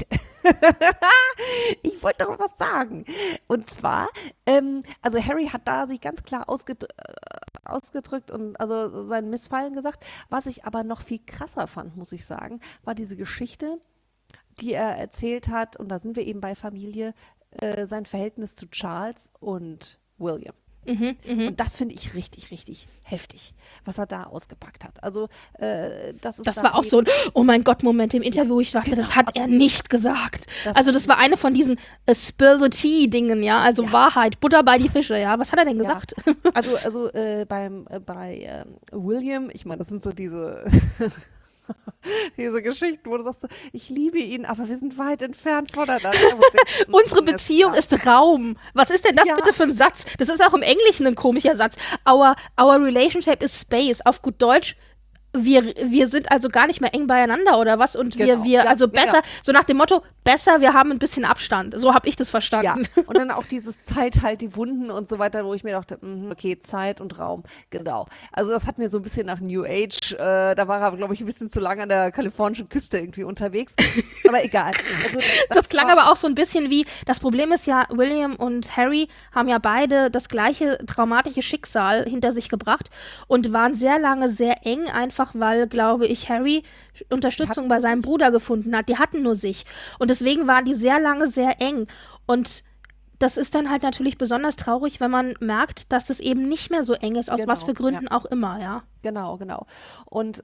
Ich wollte doch was sagen. Und zwar, also Harry hat da sich ganz klar ausgedrückt und also sein Missfallen gesagt. Was ich aber noch viel krasser fand, muss ich sagen, war diese Geschichte, die er erzählt hat, und da sind wir eben bei Familie, sein Verhältnis zu Charles und William. Und das finde ich richtig, richtig heftig, was er da ausgepackt hat. Also das war auch so ein Oh mein Gott Moment im Interview. Ich dachte, das hat er nicht gesagt. Also das war eine von diesen Spill the Tea Dingen, ja, also Wahrheit, Butter bei die Fische, ja. Was hat er denn gesagt? Also bei William, ich meine, das sind so diese Geschichten, wo du sagst, ich liebe ihn, aber wir sind weit entfernt voneinander. Unsere Beziehung ist Raum. Was ist denn das bitte für ein Satz? Das ist auch im Englischen ein komischer Satz. Our relationship is space. Auf gut Deutsch, wir sind also gar nicht mehr eng beieinander oder was? Und also besser, so nach dem Motto, besser, wir haben ein bisschen Abstand. So habe ich das verstanden. Ja, und dann auch dieses Zeit halt die Wunden und so weiter, wo ich mir dachte, okay, Zeit und Raum, genau. Also das hat mir so ein bisschen nach New Age, da war er, glaube ich, ein bisschen zu lange an der kalifornischen Küste irgendwie unterwegs. Aber egal. Also, das klang aber auch so ein bisschen wie, das Problem ist ja, William und Harry haben ja beide das gleiche traumatische Schicksal hinter sich gebracht und waren sehr lange sehr eng, einfach weil, glaube ich, Harry Unterstützung bei seinem Bruder gefunden hat. Die hatten nur sich. Und deswegen waren die sehr lange sehr eng. Und das ist dann halt natürlich besonders traurig, wenn man merkt, dass das eben nicht mehr so eng ist, aus was für Gründen auch immer, ja. Genau. Und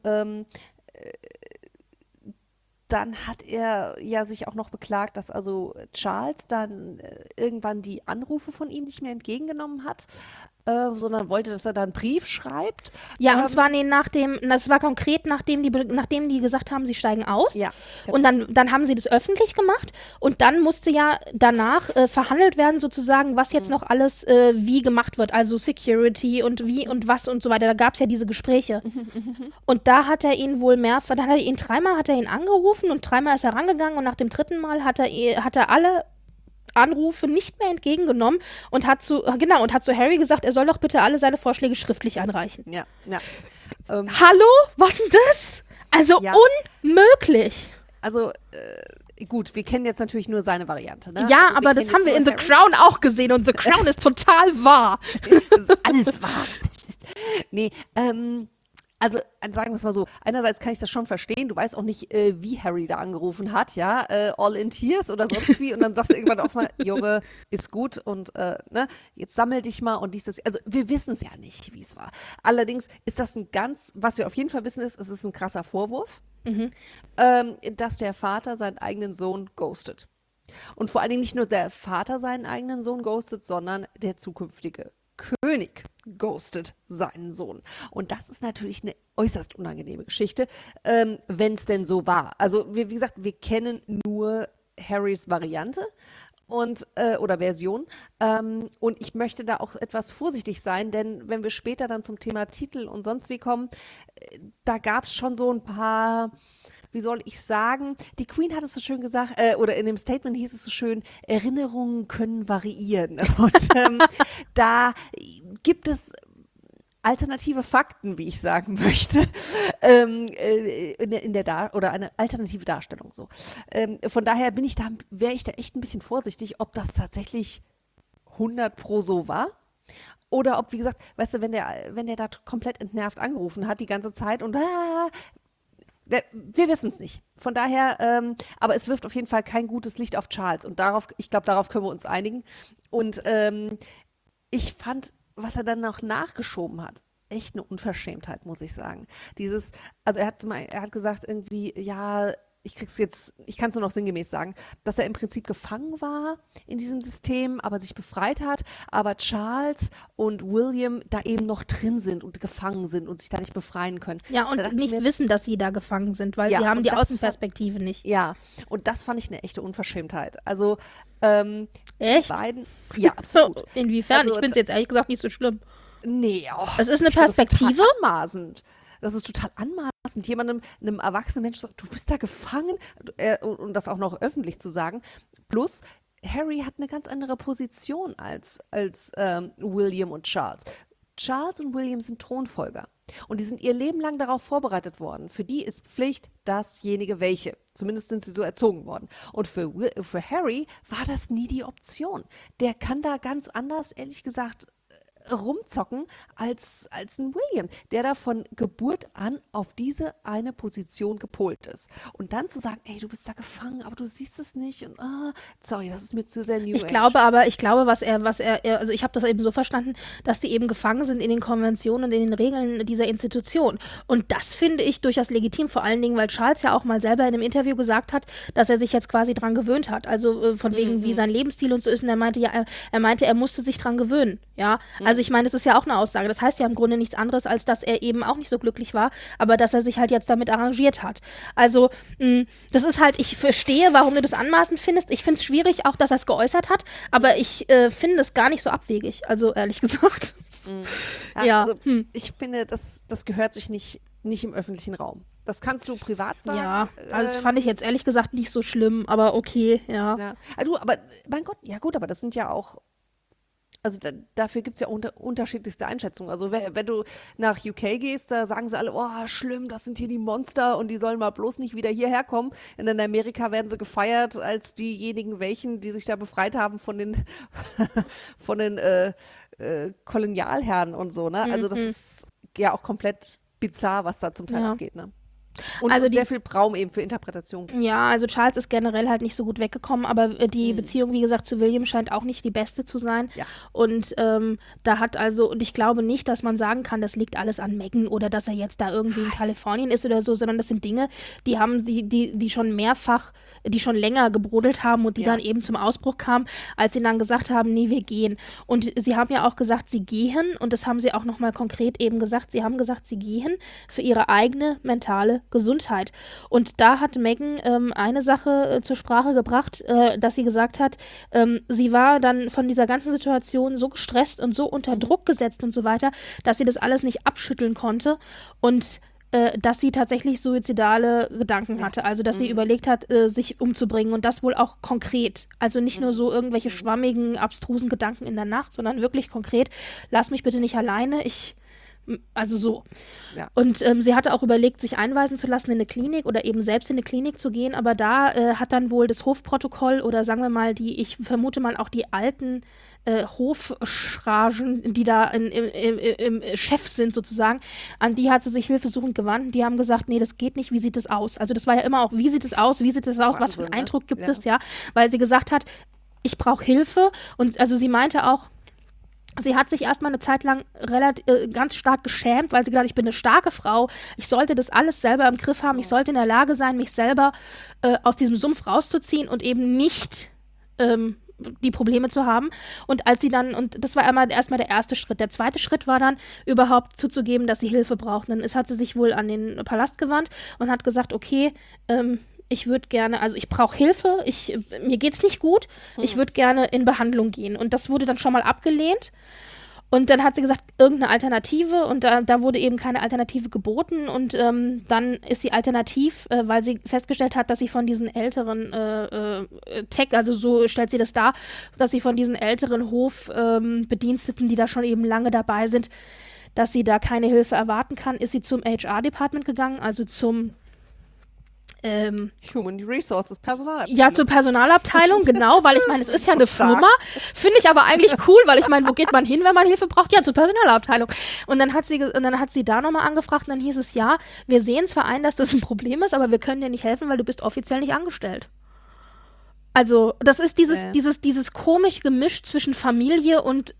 dann hat er ja sich auch noch beklagt, dass also Charles dann irgendwann die Anrufe von ihm nicht mehr entgegengenommen hat, sondern wollte, dass er da einen Brief schreibt. Ja, und zwar das war konkret, nachdem die gesagt haben, sie steigen aus. Ja. Genau. Und dann haben sie das öffentlich gemacht und dann musste ja danach verhandelt werden sozusagen, was jetzt noch alles wie gemacht wird, also Security und wie und was und so weiter. Da gab es ja diese Gespräche. Und da hat er ihn wohl dreimal hat er ihn angerufen und dreimal ist er rangegangen und nach dem dritten Mal hat er alle Anrufe nicht mehr entgegengenommen und hat zu Harry gesagt, er soll doch bitte alle seine Vorschläge schriftlich einreichen. Ja. Hallo? Was denn das? Also unmöglich. Also gut, wir kennen jetzt natürlich nur seine Variante, ne? Ja, also, aber das haben wir in The Crown auch gesehen und The Crown ist total wahr. Das ist alles wahr. Nee, also sagen wir es mal so, einerseits kann ich das schon verstehen, du weißt auch nicht, wie Harry da angerufen hat, ja, all in tears oder sonst wie und dann sagst du irgendwann auch mal, Junge, ist gut und jetzt sammel dich mal und dies, das, also wir wissen es ja nicht, wie es war. Allerdings ist das was wir auf jeden Fall wissen ist, es ist ein krasser Vorwurf, dass der Vater seinen eigenen Sohn ghostet. Und vor allen Dingen nicht nur der Vater seinen eigenen Sohn ghostet, sondern der zukünftige König ghostet seinen Sohn. Und das ist natürlich eine äußerst unangenehme Geschichte, wenn es denn so war. Also wie gesagt, wir kennen nur Harrys Variante oder Version. Und ich möchte da auch etwas vorsichtig sein, denn wenn wir später dann zum Thema Titel und sonst wie kommen, da gab es schon so ein paar, wie soll ich sagen, die Queen hat es so schön gesagt, oder in dem Statement hieß es so schön, Erinnerungen können variieren. Und da gibt es alternative Fakten, wie ich sagen möchte, oder eine alternative Darstellung so. Von daher wäre ich da echt ein bisschen vorsichtig, ob das tatsächlich 100% so war. Oder ob, wie gesagt, weißt du, wenn der da komplett entnervt angerufen hat die ganze Zeit und wir wissen es nicht. Von daher, aber es wirft auf jeden Fall kein gutes Licht auf Charles. Und ich glaube, darauf können wir uns einigen. Und ich fand, was er dann noch nachgeschoben hat, echt eine Unverschämtheit, muss ich sagen. Also er hat gesagt irgendwie, ja, ich kann es nur noch sinngemäß sagen, dass er im Prinzip gefangen war in diesem System, aber sich befreit hat, aber Charles und William da eben noch drin sind und gefangen sind und sich da nicht befreien können. Ja, und nicht wissen, dass sie da gefangen sind, weil sie haben die Außenperspektive nicht. Ja, und das fand ich eine echte Unverschämtheit. Also, echt? Die beiden, ja, absolut. Inwiefern? Also, ich finde es jetzt ehrlich gesagt nicht so schlimm. Nee, Es ist eine Perspektive. Das total anmaßend. Das ist total anmaßend, einem erwachsenen Menschen zu sagen, du bist da gefangen und das auch noch öffentlich zu sagen. Plus, Harry hat eine ganz andere Position als William und Charles. Charles und William sind Thronfolger und die sind ihr Leben lang darauf vorbereitet worden. Für die ist Pflicht dasjenige welche. Zumindest sind sie so erzogen worden. Und für Harry war das nie die Option. Der kann da ganz anders, ehrlich gesagt, rumzocken als ein William, der da von Geburt an auf diese eine Position gepolt ist. Und dann zu sagen, ey, du bist da gefangen, aber du siehst es nicht und sorry, das ist mir zu sehr New Age. Ich glaube, also ich habe das eben so verstanden, dass die eben gefangen sind in den Konventionen und in den Regeln dieser Institution. Und das finde ich durchaus legitim, vor allen Dingen, weil Charles ja auch mal selber in einem Interview gesagt hat, dass er sich jetzt quasi dran gewöhnt hat. Also von wegen, wie sein Lebensstil und so ist. Und er meinte, er musste sich dran gewöhnen. Ja, also ich meine, das ist ja auch eine Aussage. Das heißt ja im Grunde nichts anderes, als dass er eben auch nicht so glücklich war, aber dass er sich halt jetzt damit arrangiert hat. Also, das ist halt, ich verstehe, warum du das anmaßend findest. Ich finde es schwierig, auch, dass er es geäußert hat, aber ich finde es gar nicht so abwegig, also ehrlich gesagt. Ja. Also, ich finde, das gehört sich nicht im öffentlichen Raum. Das kannst du privat sagen. Ja, also das fand ich jetzt ehrlich gesagt nicht so schlimm, aber okay, ja. Also, aber mein Gott, ja gut, aber das sind ja auch. Also dafür gibt es ja unterschiedlichste Einschätzungen. Also wenn du nach UK gehst, da sagen sie alle, oh, schlimm, das sind hier die Monster und die sollen mal bloß nicht wieder hierher kommen. Und in Amerika werden sie gefeiert als diejenigen welchen, die sich da befreit haben von den Kolonialherren und so. Ne? Also das ist ja auch komplett bizarr, was da zum Teil abgeht. Ne? Und also sehr viel Raum eben für Interpretation. Ja, also Charles ist generell halt nicht so gut weggekommen, aber die Beziehung, wie gesagt, zu William scheint auch nicht die beste zu sein. Ja. Und und ich glaube nicht, dass man sagen kann, das liegt alles an Meghan oder dass er jetzt da irgendwie in Kalifornien ist oder so, sondern das sind Dinge, die haben die schon mehrfach, die schon länger gebrodelt haben und die dann eben zum Ausbruch kamen, als sie dann gesagt haben, nee, wir gehen. Und sie haben ja auch gesagt, sie gehen, und das haben sie auch nochmal konkret eben gesagt, sie haben gesagt, sie gehen für ihre eigene mentale Gesundheit. Und da hat Meghan eine Sache zur Sprache gebracht, dass sie gesagt hat, sie war dann von dieser ganzen Situation so gestresst und so unter Druck gesetzt und so weiter, dass sie das alles nicht abschütteln konnte und dass sie tatsächlich suizidale Gedanken hatte. Also, dass sie überlegt hat, sich umzubringen, und das wohl auch konkret. Also nicht nur so irgendwelche schwammigen, abstrusen Gedanken in der Nacht, sondern wirklich konkret, lass mich bitte nicht alleine, also so. Ja. Und sie hatte auch überlegt, sich einweisen zu lassen in eine Klinik oder eben selbst in eine Klinik zu gehen, aber da hat dann wohl das Hofprotokoll oder sagen wir mal ich vermute mal auch die alten Hofschragen, die da im Chef sind sozusagen, an die hat sie sich hilfesuchend gewandt. Die haben gesagt, nee, das geht nicht, wie sieht es aus? Also das war ja immer auch, wie sieht es aus, Wahnsinn, was für einen Eindruck gibt ja. es, ja? Weil sie gesagt hat, ich brauche Hilfe, und also sie meinte auch, sie hat sich erstmal eine Zeit lang ganz stark geschämt, weil sie gedacht hat, ich bin eine starke Frau, ich sollte das alles selber im Griff haben, ich sollte in der Lage sein, mich selber aus diesem Sumpf rauszuziehen und eben nicht die Probleme zu haben. Und als sie dann, und das war erstmal der erste Schritt. Der zweite Schritt war dann, überhaupt zuzugeben, dass sie Hilfe braucht. Und dann hat sie sich wohl an den Palast gewandt und hat gesagt, okay, ich würde gerne, also ich brauche Hilfe, mir geht's nicht gut, ich würde gerne in Behandlung gehen. Und das wurde dann schon mal abgelehnt. Und dann hat sie gesagt, irgendeine Alternative, und da wurde eben keine Alternative geboten, und dann ist sie alternativ, weil sie festgestellt hat, dass sie von diesen älteren also so stellt sie das dar, dass sie von diesen älteren Hofbediensteten, die da schon eben lange dabei sind, dass sie da keine Hilfe erwarten kann, ist sie zum HR-Department gegangen, also zum Human Resources, Personalabteilung. Ja, zur Personalabteilung, genau, weil ich meine, es ist ja eine Firma, finde ich aber eigentlich cool, weil ich meine, wo geht man hin, wenn man Hilfe braucht? Ja, zur Personalabteilung. Und dann hat sie da nochmal angefragt, und dann hieß es, ja, wir sehen zwar ein, dass das ein Problem ist, aber wir können dir nicht helfen, weil du bist offiziell nicht angestellt. Also, das ist dieses komische Gemisch zwischen Familie und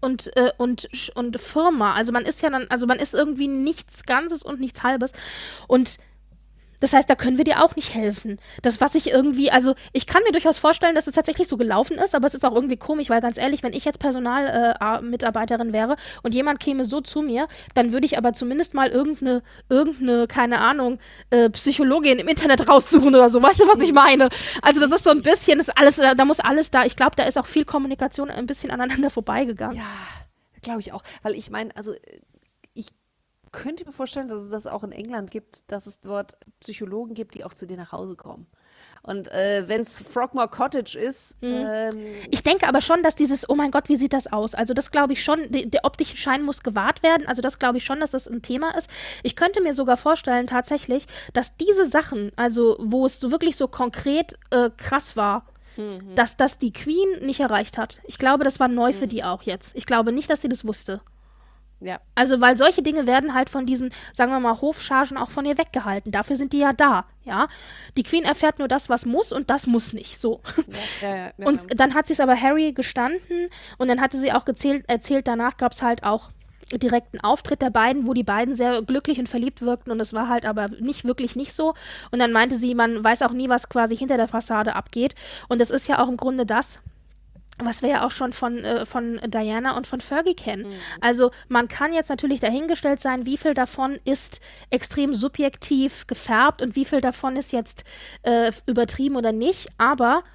Firma. Also man ist ja dann, man ist irgendwie nichts Ganzes und nichts Halbes. Und das heißt, da können wir dir auch nicht helfen. Das, was ich irgendwie, also ich kann mir durchaus vorstellen, dass es tatsächlich so gelaufen ist, aber es ist auch irgendwie komisch, weil ganz ehrlich, wenn ich jetzt Personalmitarbeiterin wäre und jemand käme so zu mir, dann würde ich aber zumindest mal irgendeine, keine Ahnung, Psychologin im Internet raussuchen oder so. Weißt du, was ich meine? Also das ist so ein bisschen, das ist alles, da muss alles da, ich glaube, da ist auch viel Kommunikation ein bisschen aneinander vorbeigegangen. Ja, glaube ich auch. Weil ich meine, also ich könnte mir vorstellen, dass es das auch in England gibt, dass es dort Psychologen gibt, die auch zu dir nach Hause kommen. Und wenn es Frogmore Cottage ist, ich denke aber schon, dass dieses, oh mein Gott, wie sieht das aus? Also das glaube ich schon, der optische Schein muss gewahrt werden. Also das glaube ich schon, dass das ein Thema ist. Ich könnte mir sogar vorstellen tatsächlich, dass diese Sachen, also wo es so wirklich so konkret krass war, dass das die Queen nicht erreicht hat. Ich glaube, das war neu für die auch jetzt. Ich glaube nicht, dass sie das wusste. ja. Also, weil solche Dinge werden halt von diesen, sagen wir mal, Hofchargen auch von ihr weggehalten. Dafür sind die ja da, ja. Die Queen erfährt nur das, was muss und das muss nicht, so. Ja. Und dann hat sie es aber Harry gestanden und dann hatte sie auch erzählt, danach gab es halt auch direkten Auftritt der beiden, wo die beiden sehr glücklich und verliebt wirkten und es war halt aber nicht so. Und dann meinte sie, man weiß auch nie, was quasi hinter der Fassade abgeht. Und das ist ja auch im Grunde das, was wir ja auch schon von Diana und von Fergie kennen. Also man kann jetzt natürlich dahingestellt sein, wie viel davon ist extrem subjektiv gefärbt und wie viel davon ist jetzt übertrieben oder nicht, aber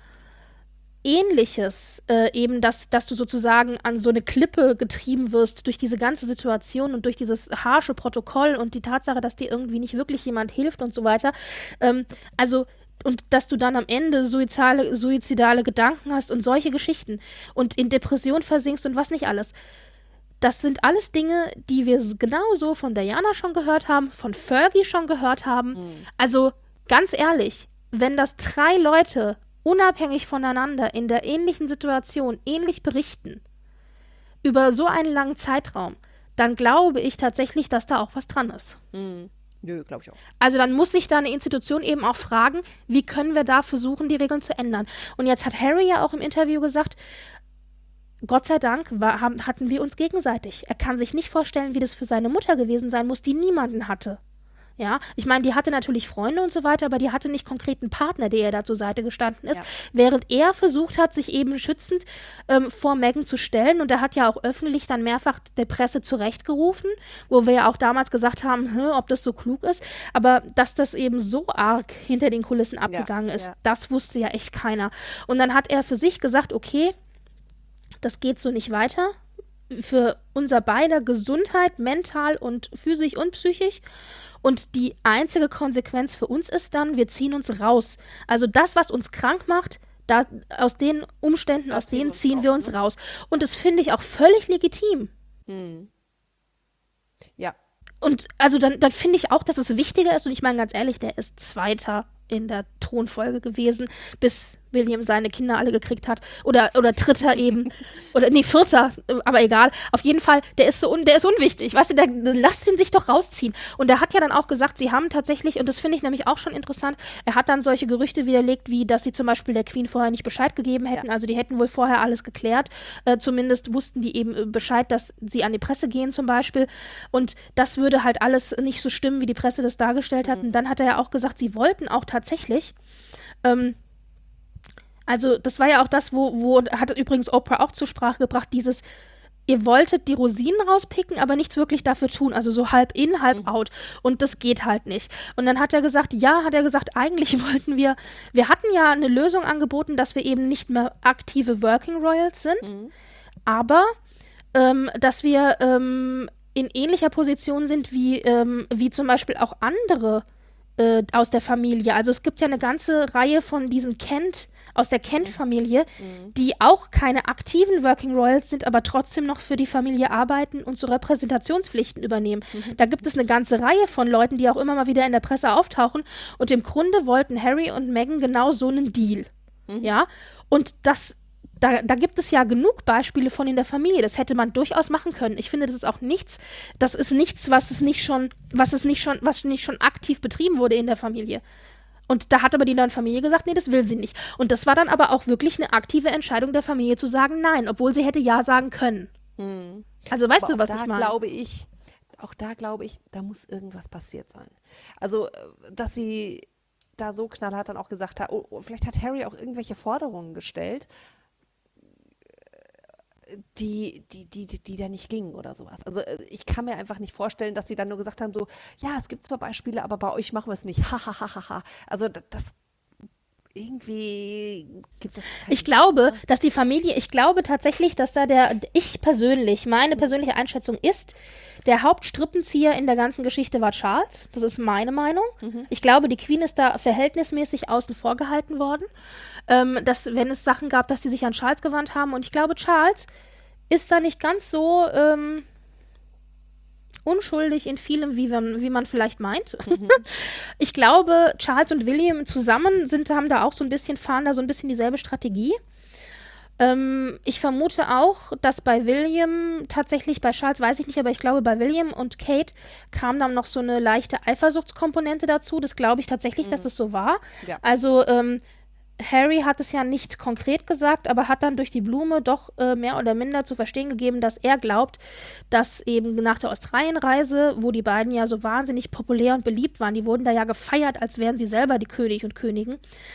Ähnliches, eben, dass du sozusagen an so eine Klippe getrieben wirst durch diese ganze Situation und durch dieses harsche Protokoll und die Tatsache, dass dir irgendwie nicht wirklich jemand hilft und so weiter. Und dass du dann am Ende suizidale Gedanken hast und solche Geschichten und in Depression versinkst und was nicht alles. Das sind alles Dinge, die wir genauso von Diana schon gehört haben, von Fergie schon gehört haben. Also ganz ehrlich, wenn das 3 Leute unabhängig voneinander in der ähnlichen Situation ähnlich berichten, über so einen langen Zeitraum, dann glaube ich tatsächlich, dass da auch was dran ist. Nö, glaube ich auch. Also dann muss sich da eine Institution eben auch fragen, wie können wir da versuchen, die Regeln zu ändern. Und jetzt hat Harry ja auch im Interview gesagt, Gott sei Dank hatten wir uns gegenseitig. Er kann sich nicht vorstellen, wie das für seine Mutter gewesen sein muss, die niemanden hatte. Ja, ich meine, die hatte natürlich Freunde und so weiter, aber die hatte nicht konkret einen Partner, der ihr da zur Seite gestanden ist, Ja. während er versucht hat, sich eben schützend vor Meghan zu stellen. Und er hat ja auch öffentlich dann mehrfach der Presse zurechtgerufen, wo wir ja auch damals gesagt haben, ob das so klug ist. Aber dass das eben so arg hinter den Kulissen abgegangen ist, ja. das wusste ja echt keiner. Und dann hat er für sich gesagt, okay, das geht so nicht weiter. Für unser beider Gesundheit, mental und physisch und psychisch. Und die einzige Konsequenz für uns ist dann, wir ziehen uns raus. Also das, was uns krank macht, aus den Umständen, aus denen ziehen wir uns raus. Und das finde ich auch völlig legitim. Ja. Und also dann finde ich auch, dass es wichtiger ist. Und ich meine ganz ehrlich, der ist Zweiter in der Thronfolge gewesen, bis William seine Kinder alle gekriegt hat. Oder Dritter eben. Oder nee, Vierter, aber egal. Auf jeden Fall, der ist unwichtig. Weißt du, lasst ihn sich doch rausziehen. Und er hat ja dann auch gesagt, sie haben tatsächlich, und das finde ich nämlich auch schon interessant, er hat dann solche Gerüchte widerlegt, wie, dass sie zum Beispiel der Queen vorher nicht Bescheid gegeben hätten. Ja. Also die hätten wohl vorher alles geklärt. Zumindest wussten die eben Bescheid, dass sie an die Presse gehen zum Beispiel. Und das würde halt alles nicht so stimmen, wie die Presse das dargestellt hat. Und dann hat er ja auch gesagt, sie wollten auch tatsächlich also das war ja auch das, wo hat übrigens Oprah auch zur Sprache gebracht, dieses, ihr wolltet die Rosinen rauspicken, aber nichts wirklich dafür tun, also so halb in, halb out. Und das geht halt nicht. Und dann hat er gesagt, eigentlich wollten wir hatten ja eine Lösung angeboten, dass wir eben nicht mehr aktive Working Royals sind, aber dass wir in ähnlicher Position sind wie zum Beispiel auch andere aus der Familie. Also es gibt ja eine ganze Reihe von diesen aus der Kent-Familie, die auch keine aktiven Working Royals sind, aber trotzdem noch für die Familie arbeiten und so Repräsentationspflichten übernehmen. Da gibt es eine ganze Reihe von Leuten, die auch immer mal wieder in der Presse auftauchen und im Grunde wollten Harry und Meghan genau so einen Deal. Ja, und da gibt es ja genug Beispiele von in der Familie. Das hätte man durchaus machen können. Ich finde, das ist nichts, was nicht schon aktiv betrieben wurde in der Familie. Und da hat aber die neue Familie gesagt, nee, das will sie nicht. Und das war dann aber auch wirklich eine aktive Entscheidung der Familie zu sagen nein, obwohl sie hätte ja sagen können. Also weißt Aber du, was ich meine? auch da glaube ich, da muss irgendwas passiert sein. Also, dass sie da so knallhart dann auch gesagt hat, vielleicht hat Harry auch irgendwelche Forderungen gestellt, die da nicht gingen oder sowas. Also ich kann mir einfach nicht vorstellen, dass sie dann nur gesagt haben, so, ja, es gibt zwar Beispiele, aber bei euch machen wir es nicht. Ha, ha, ha, ha, ha. Also das irgendwie gibt es keinen. Ich glaube, dass die Familie, ich glaube tatsächlich, dass da meine persönliche Einschätzung ist, der Hauptstrippenzieher in der ganzen Geschichte war Charles. Das ist meine Meinung. Ich glaube, die Queen ist da verhältnismäßig außen vor gehalten worden. Dass, wenn es Sachen gab, dass die sich an Charles gewandt haben. Und ich glaube, Charles ist da nicht ganz so unschuldig in vielem, wie man vielleicht meint. Ich glaube, Charles und William zusammen fahren da so ein bisschen dieselbe Strategie. Ich vermute auch, dass bei William, tatsächlich bei Charles weiß ich nicht, aber ich glaube, bei William und Kate kam dann noch so eine leichte Eifersuchtskomponente dazu. Das glaube ich tatsächlich, dass das so war. Ja. Also, Harry hat es ja nicht konkret gesagt, aber hat dann durch die Blume doch mehr oder minder zu verstehen gegeben, dass er glaubt, dass eben nach der Australienreise, wo die beiden ja so wahnsinnig populär und beliebt waren, die wurden da ja gefeiert, als wären sie selber die König und Königin,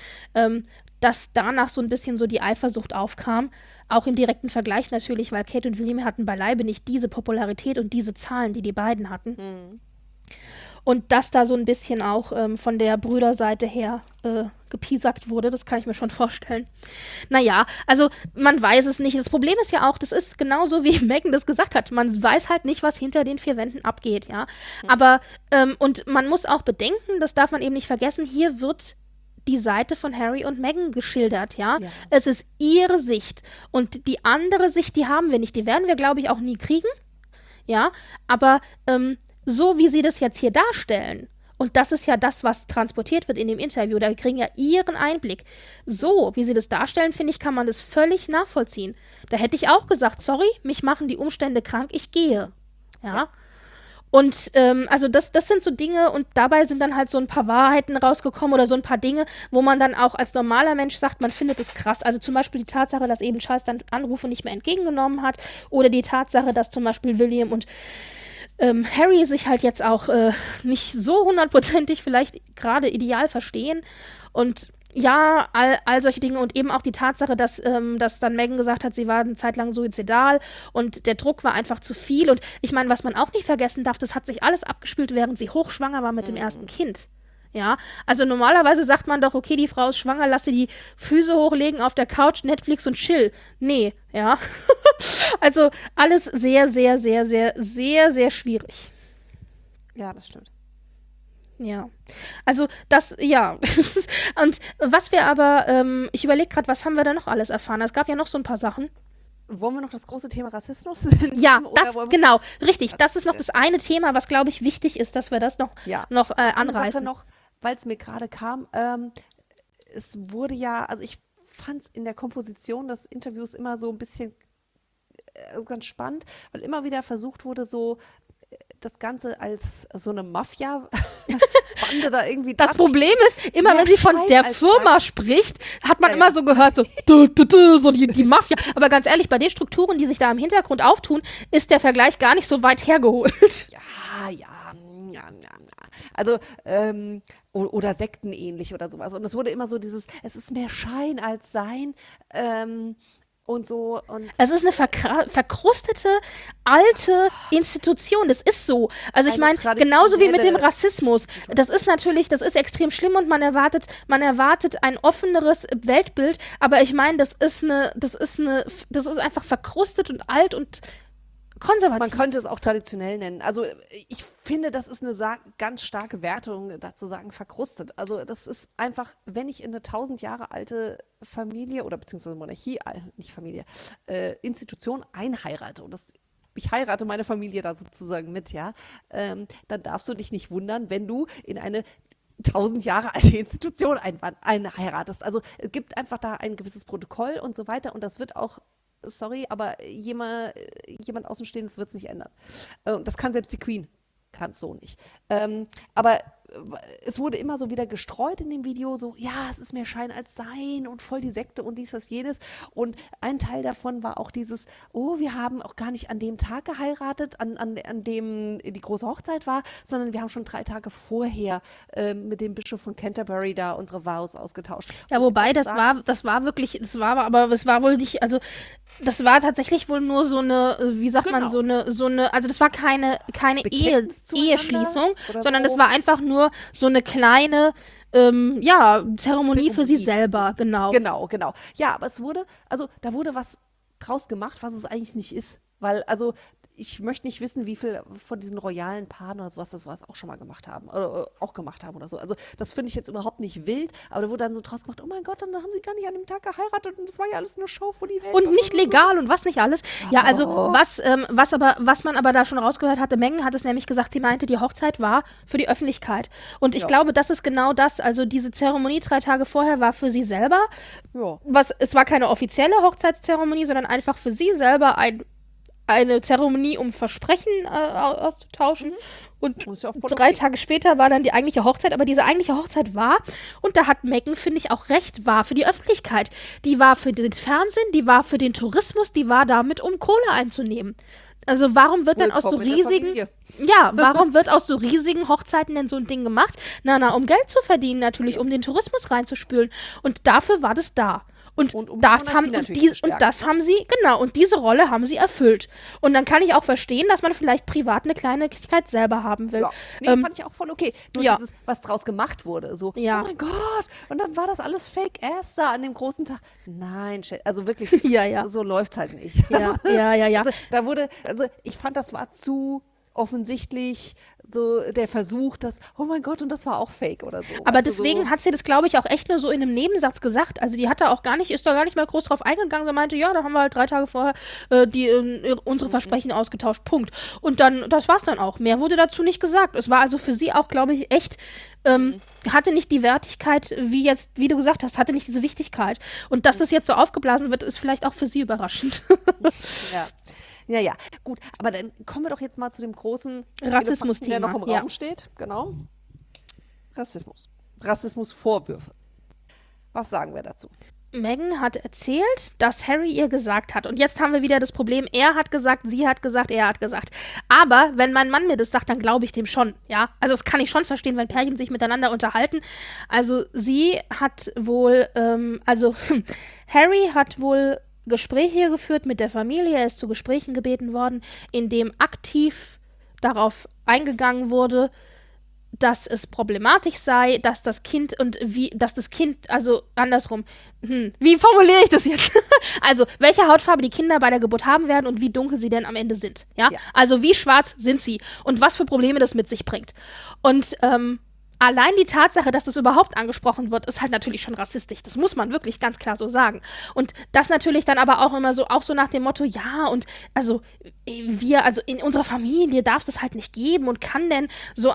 dass danach so ein bisschen so die Eifersucht aufkam. Auch im direkten Vergleich natürlich, weil Kate und William hatten beileibe nicht diese Popularität und diese Zahlen, die die beiden hatten. Und dass da so ein bisschen auch von der Brüderseite her gepiesackt wurde, das kann ich mir schon vorstellen. Naja, also man weiß es nicht. Das Problem ist ja auch, das ist genauso wie Meghan das gesagt hat. Man weiß halt nicht, was hinter den vier Wänden abgeht, ja. Aber, und man muss auch bedenken, das darf man eben nicht vergessen, hier wird die Seite von Harry und Meghan geschildert, ja? Es ist ihre Sicht. Und die andere Sicht, die haben wir nicht. Die werden wir, glaube ich, auch nie kriegen, ja. Aber, so wie sie das jetzt hier darstellen, und das ist ja das, was transportiert wird in dem Interview, da kriegen ja ihren Einblick. So, wie sie das darstellen, finde ich, kann man das völlig nachvollziehen. Da hätte ich auch gesagt, sorry, mich machen die Umstände krank, ich gehe. Ja. Und also das sind so Dinge und dabei sind dann halt so ein paar Wahrheiten rausgekommen oder so ein paar Dinge, wo man dann auch als normaler Mensch sagt, man findet es krass. Also zum Beispiel die Tatsache, dass eben Charles dann Anrufe nicht mehr entgegengenommen hat oder die Tatsache, dass zum Beispiel William und Harry sich halt jetzt auch nicht so hundertprozentig vielleicht gerade ideal verstehen und ja, all solche Dinge und eben auch die Tatsache, dass dann Meghan gesagt hat, sie war eine Zeit lang suizidal und der Druck war einfach zu viel und ich meine, was man auch nicht vergessen darf, das hat sich alles abgespielt, während sie hochschwanger war mit dem ersten Kind. Ja, also normalerweise sagt man doch, okay, die Frau ist schwanger, lass sie die Füße hochlegen auf der Couch, Netflix und chill. Nee, ja. Also alles sehr, sehr, sehr, sehr, sehr, sehr schwierig. Ja, das stimmt. Ja, also das, ja. Und was wir aber, ich überlege gerade, was haben wir da noch alles erfahren? Es gab ja noch so ein paar Sachen. Wollen wir noch das große Thema Rassismus? Ja, genau, richtig. Das ist noch das eine Thema, was, glaube ich, wichtig ist, dass wir das noch anreißen. Eine Sache noch, weil es mir gerade kam, es wurde ja, also ich fand es in der Komposition des Interviews immer so ein bisschen ganz spannend, weil immer wieder versucht wurde, so das Ganze als so eine Mafia-Bande da irgendwie. Das Problem ist, immer wenn sie von der Firma spricht, hat man immer so gehört, so, so die Mafia. Aber ganz ehrlich, bei den Strukturen, die sich da im Hintergrund auftun, ist der Vergleich gar nicht so weit hergeholt. Ja. Also, oder sektenähnlich oder sowas. Und es wurde immer so dieses, es ist mehr Schein als Sein. Und so. Und es ist eine verkrustete, alte Institution. Das ist so. Also ich meine, genauso wie mit dem Rassismus. Das ist extrem schlimm und man erwartet ein offeneres Weltbild. Aber ich meine, das ist einfach verkrustet und alt und konservativ. Man könnte es auch traditionell nennen. Also ich finde, das ist eine ganz starke Wertung, dazu sagen, verkrustet. Also das ist einfach, wenn ich in eine 1000 Jahre alte Familie oder beziehungsweise Monarchie, nicht Familie, Institution einheirate und ich heirate meine Familie da sozusagen mit, ja, dann darfst du dich nicht wundern, wenn du in eine 1000 Jahre alte Institution einheiratest. Also es gibt einfach da ein gewisses Protokoll und so weiter und das wird auch sorry, aber jemand Außenstehendes wird es nicht ändern. Das kann selbst die Queen, kann es so nicht. Aber es wurde immer so wieder gestreut in dem Video, so, ja, es ist mehr Schein als Sein und voll die Sekte und dies, das, jenes. Und ein Teil davon war auch dieses, oh, wir haben auch gar nicht an dem Tag geheiratet, an dem die große Hochzeit war, sondern wir haben schon 3 Tage vorher mit dem Bischof von Canterbury da unsere Vows ausgetauscht. Ja, wobei, das war wirklich, aber es war wohl nicht, also das war tatsächlich wohl nur so eine, wie sagt man, so eine, also das war keine Eheschließung, sondern das war einfach nur so eine kleine, Zeremonie für sie selber, genau. Genau. Ja, aber da wurde was draus gemacht, was es eigentlich nicht ist. Weil, also, ich möchte nicht wissen, wie viel von diesen royalen Paaren oder sowas das auch schon mal gemacht haben. Oder auch gemacht haben oder so. Also, das finde ich jetzt überhaupt nicht wild. Aber da wurde dann so draus gemacht, oh mein Gott, dann haben sie gar nicht an dem Tag geheiratet und das war ja alles eine Show für die Welt. Und nicht legal und was nicht alles. Ja, also, was man aber da schon rausgehört hatte, Meghan hat es nämlich gesagt, sie meinte, die Hochzeit war für die Öffentlichkeit. Und ich glaube, das ist genau das. Also, diese Zeremonie 3 Tage vorher war für sie selber. Ja. Es war keine offizielle Hochzeitszeremonie, sondern einfach für sie selber eine Zeremonie, um Versprechen auszutauschen. Und 3 Tage später war dann die eigentliche Hochzeit. Aber diese eigentliche Hochzeit war, und da hat Meghan, finde ich, auch recht, war für die Öffentlichkeit. Die war für den Fernsehen, die war für den Tourismus, die war damit, um Kohle einzunehmen. Also warum wird dann aus so riesigen, warum wird aus so riesigen Hochzeiten denn so ein Ding gemacht? Um Geld zu verdienen natürlich, um den Tourismus reinzuspülen. Und dafür war das da. Und das haben sie, genau, und diese Rolle haben sie erfüllt. Und dann kann ich auch verstehen, dass man vielleicht privat eine Kleinigkeit selber haben will. Ja, fand ich auch voll okay. Nur dieses, was draus gemacht wurde, so, oh mein Gott, und dann war das alles Fake-Ass da an dem großen Tag. Nein, also wirklich, so läuft's halt nicht. Ja. Also ich fand, das war zu offensichtlich so der Versuch, dass, oh mein Gott, und das war auch fake oder so. Aber deswegen hat sie das, glaube ich, auch echt nur so in einem Nebensatz gesagt. Also die ist da gar nicht mehr groß drauf eingegangen. Sie meinte, ja, da haben wir halt 3 Tage vorher unsere Versprechen ausgetauscht. Punkt. Und dann, das war's dann auch. Mehr wurde dazu nicht gesagt. Es war also für sie auch, glaube ich, echt, hatte nicht die Wertigkeit, wie du gesagt hast, hatte nicht diese Wichtigkeit. Und dass das jetzt so aufgeblasen wird, ist vielleicht auch für sie überraschend. Ja, gut, aber dann kommen wir doch jetzt mal zu dem großen Rassismus-Thema, der noch im Raum steht. Genau. Rassismusvorwürfe. Was sagen wir dazu? Meghan hat erzählt, dass Harry ihr gesagt hat. Und jetzt haben wir wieder das Problem, er hat gesagt, sie hat gesagt, er hat gesagt. Aber wenn mein Mann mir das sagt, dann glaube ich dem schon, ja. Also das kann ich schon verstehen, wenn Pärchen sich miteinander unterhalten. Also sie hat wohl, Harry hat wohl Gespräche geführt mit der Familie, er ist zu Gesprächen gebeten worden, in dem aktiv darauf eingegangen wurde, dass es problematisch sei, dass das Kind also andersrum, wie formuliere ich das jetzt? Also, welche Hautfarbe die Kinder bei der Geburt haben werden und wie dunkel sie denn am Ende sind, ja? Also, wie schwarz sind sie und was für Probleme das mit sich bringt. Und, allein die Tatsache, dass das überhaupt angesprochen wird, ist halt natürlich schon rassistisch. Das muss man wirklich ganz klar so sagen. Und das natürlich dann aber auch immer so, auch so nach dem Motto, ja, und also in unserer Familie darf es das halt nicht geben und kann denn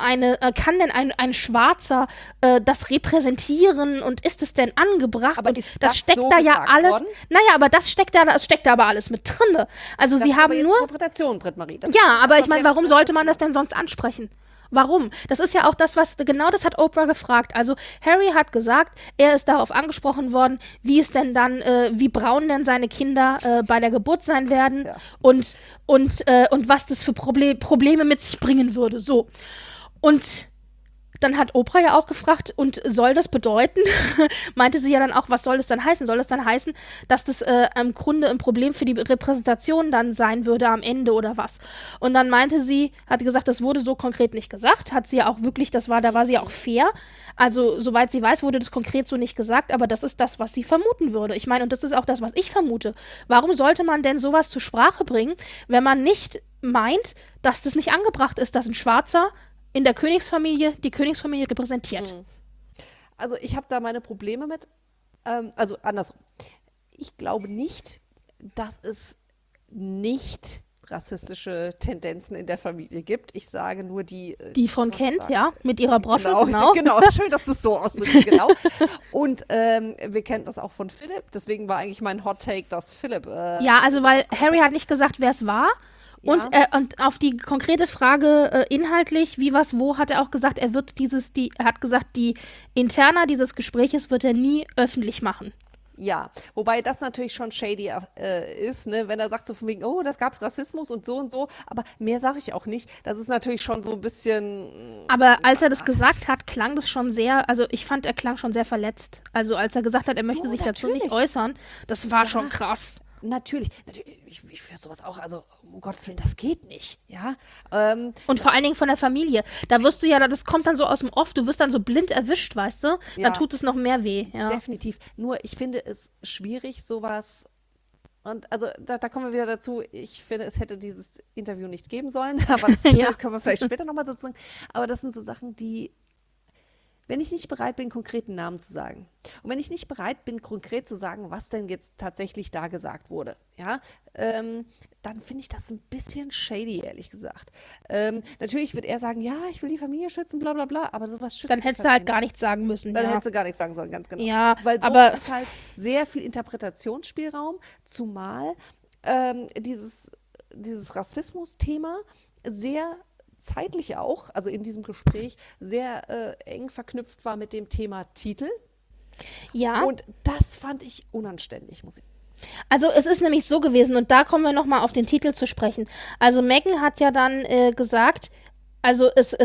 ein Schwarzer das repräsentieren und ist es denn angebracht? Aber und das steckt so da ja alles, worden? Naja, aber das steckt da aber alles mit drin. Also das sie haben nur Interpretation, Britt-Marie. Ja, aber ich meine, warum sollte man das denn sonst ansprechen? Warum? Das ist ja auch das, genau das hat Oprah gefragt. Also Harry hat gesagt, er ist darauf angesprochen worden, wie es denn dann, wie braun denn seine Kinder bei der Geburt sein werden und was das für Probleme mit sich bringen würde. So. Und dann hat Oprah ja auch gefragt, und soll das bedeuten, meinte sie ja dann auch, was soll das dann heißen? Soll das dann heißen, dass das im Grunde ein Problem für die Repräsentation dann sein würde am Ende oder was? Und dann meinte sie, hat gesagt, das wurde so konkret nicht gesagt, hat sie ja auch wirklich, da war sie ja auch fair. Also, soweit sie weiß, wurde das konkret so nicht gesagt, aber das ist das, was sie vermuten würde. Ich meine, und das ist auch das, was ich vermute. Warum sollte man denn sowas zur Sprache bringen, wenn man nicht meint, dass das nicht angebracht ist, dass ein Schwarzer in der Königsfamilie die Königsfamilie repräsentiert? Also ich habe da meine Probleme mit. Also andersrum. Ich glaube nicht, dass es nicht rassistische Tendenzen in der Familie gibt. Ich sage nur die von Kent, ja, mit ihrer Brosche, genau. Schön, dass du es so ausdrückst, genau. Und wir kennen das auch von Philipp. Deswegen war eigentlich mein Hot Take, dass Philipp ja, also weil Harry hat nicht gesagt, wer es war. Und auf die konkrete Frage inhaltlich, wie, was, wo, hat er auch gesagt, er hat gesagt, die Interna dieses Gespräches wird er nie öffentlich machen. Ja, wobei das natürlich schon shady ist, ne? Wenn er sagt so von wegen, oh, das gab's Rassismus und so, aber mehr sage ich auch nicht. Das ist natürlich schon so ein bisschen. Aber als er das gesagt hat, klang das schon sehr, also ich fand, er klang schon sehr verletzt. Also als er gesagt hat, er möchte sich dazu nicht äußern, das war schon krass. Natürlich, ich fühle sowas auch, also um Gottes Willen, das geht nicht, ja. Und vor allen Dingen von der Familie. Da wirst du ja, das kommt dann so aus dem Off, du wirst dann so blind erwischt, weißt du? Dann Ja. tut es noch mehr weh. Ja. Definitiv. Nur ich finde es schwierig, sowas. Und also da kommen wir wieder dazu, ich finde, es hätte dieses Interview nicht geben sollen, aber das Ja. können wir vielleicht später nochmal sozusagen. Aber das sind so Sachen, die, wenn ich nicht bereit bin, konkreten Namen zu sagen und wenn ich nicht bereit bin, konkret zu sagen, was denn jetzt tatsächlich da gesagt wurde, ja, dann finde ich das ein bisschen shady, ehrlich gesagt. Natürlich wird er sagen, ja, ich will die Familie schützen, bla bla bla, aber sowas schützt Dann hättest du halt gar nichts sagen müssen. Dann Ja. hättest du gar nichts sagen sollen, ganz genau. Ja, Weil so aber- ist halt sehr viel Interpretationsspielraum, zumal dieses Rassismus-Thema sehr zeitlich auch, also in diesem Gespräch, sehr eng verknüpft war mit dem Thema Titel. Ja. Und das fand ich unanständig, muss ich sagen. Also es ist nämlich so gewesen, und da kommen wir nochmal auf den Titel zu sprechen. Also Megan hat ja dann gesagt, also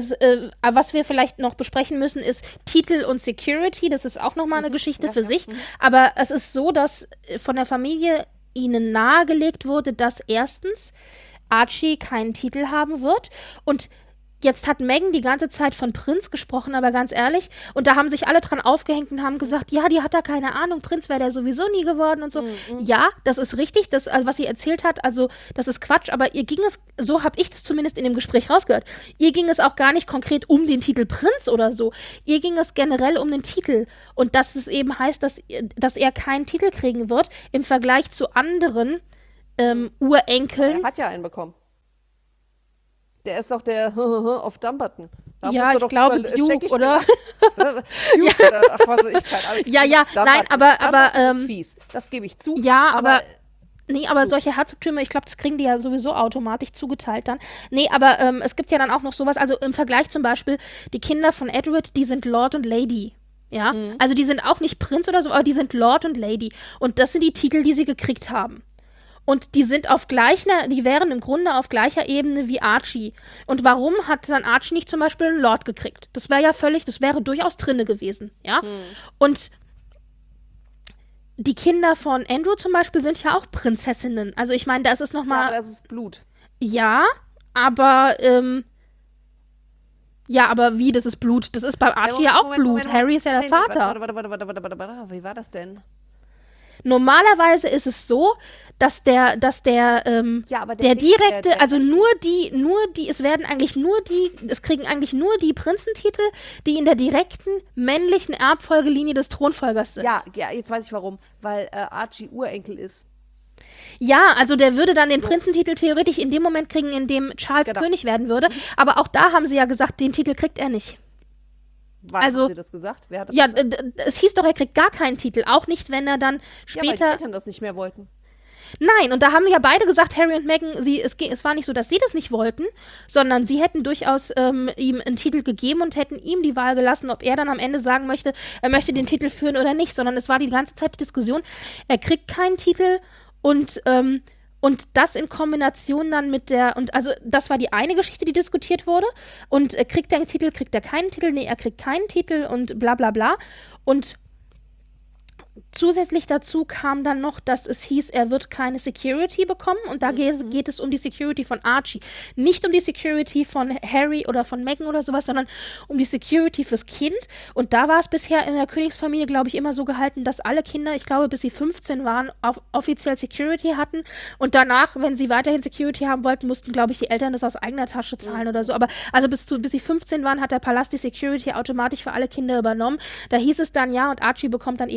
was wir vielleicht noch besprechen müssen, ist Titel und Security. Das ist auch nochmal eine Geschichte für sich. Aber es ist so, dass von der Familie ihnen nahegelegt wurde, dass erstens Archie keinen Titel haben wird. Und jetzt hat Megan die ganze Zeit von Prinz gesprochen, aber ganz ehrlich, und da haben sich alle dran aufgehängt und haben gesagt, ja, die hat da keine Ahnung, Prinz wäre der sowieso nie geworden und so. Ja, das ist richtig, das, also was sie erzählt hat, also das ist Quatsch, aber ihr ging es, so habe ich das zumindest in dem Gespräch rausgehört, ihr ging es auch gar nicht konkret um den Titel Prinz oder so, ihr ging es generell um den Titel und dass es eben heißt, dass er keinen Titel kriegen wird im Vergleich zu anderen Urenkeln. Er hat ja einen bekommen. Der ist doch der auf Dumbarton. Da Ja, wurde ich doch glaube über- Duke, scheckig oder? gemacht. Duke oder ach, was weiß ich, keine Ahnung. Ja, ja, nein, Dumbarton. aber, Dumbarton ist fies. Das gebe ich zu. Ja, aber nee, aber solche Herzogtümer, ich glaube, das kriegen die ja sowieso automatisch zugeteilt dann. Nee, aber es gibt ja dann auch noch sowas, also im Vergleich zum Beispiel, die Kinder von Edward, die sind Lord und Lady. Ja, also die sind auch nicht Prinz oder so, aber die sind Lord und Lady. Und das sind die Titel, die sie gekriegt haben. Und die sind die wären im Grunde auf gleicher Ebene wie Archie. Und warum hat dann Archie nicht zum Beispiel einen Lord gekriegt? Das wäre durchaus drinne gewesen, ja. Und die Kinder von Andrew zum Beispiel sind ja auch Prinzessinnen. Also ich meine, da ist es Ja, nochmal, aber das ist Blut. ja, aber wie, das ist Blut. Das ist bei Archie ja auch Blut. Harry ist ja der Vater. Warte. Wie war das denn? Normalerweise ist es so, dass der Ja, aber der direkte, der- also es kriegen eigentlich nur die Prinzentitel, die in der direkten männlichen Erbfolgelinie des Thronfolgers sind. Ja, jetzt weiß ich warum. Weil Archie Urenkel ist. Ja, also der würde dann den Prinzentitel theoretisch in dem Moment kriegen, in dem Charles Genau. König werden würde. Aber auch da haben sie ja gesagt, den Titel kriegt er nicht. Also- Haben Sie das gesagt? Wer hat das Ja, gesagt? es hieß doch, er kriegt gar keinen Titel. Auch nicht, wenn er dann Ja, weil die später. Eltern das nicht mehr wollten. Nein, und da haben ja beide gesagt, Harry und Meghan, es war nicht so, dass sie das nicht wollten, sondern sie hätten durchaus ihm einen Titel gegeben und hätten ihm die Wahl gelassen, ob er dann am Ende sagen möchte, er möchte den Titel führen oder nicht, sondern es war die ganze Zeit die Diskussion, er kriegt keinen Titel und das in Kombination dann also das war die eine Geschichte, die diskutiert wurde und kriegt er einen Titel, kriegt er keinen Titel, nee, er kriegt keinen Titel und bla bla bla und zusätzlich dazu kam dann noch, dass es hieß, er wird keine Security bekommen und da geht es um die Security von Archie. Nicht um die Security von Harry oder von Meghan oder sowas, sondern um die Security fürs Kind. Und da war es bisher in der Königsfamilie, glaube ich, immer so gehalten, dass alle Kinder, ich glaube, bis sie 15 waren, offiziell Security hatten. Und danach, wenn sie weiterhin Security haben wollten, mussten, glaube ich, die Eltern das aus eigener Tasche zahlen oder so. Aber also bis sie 15 waren, hat der Palast die Security automatisch für alle Kinder übernommen. Da hieß es dann, ja, und Archie bekommt dann eben keine Security.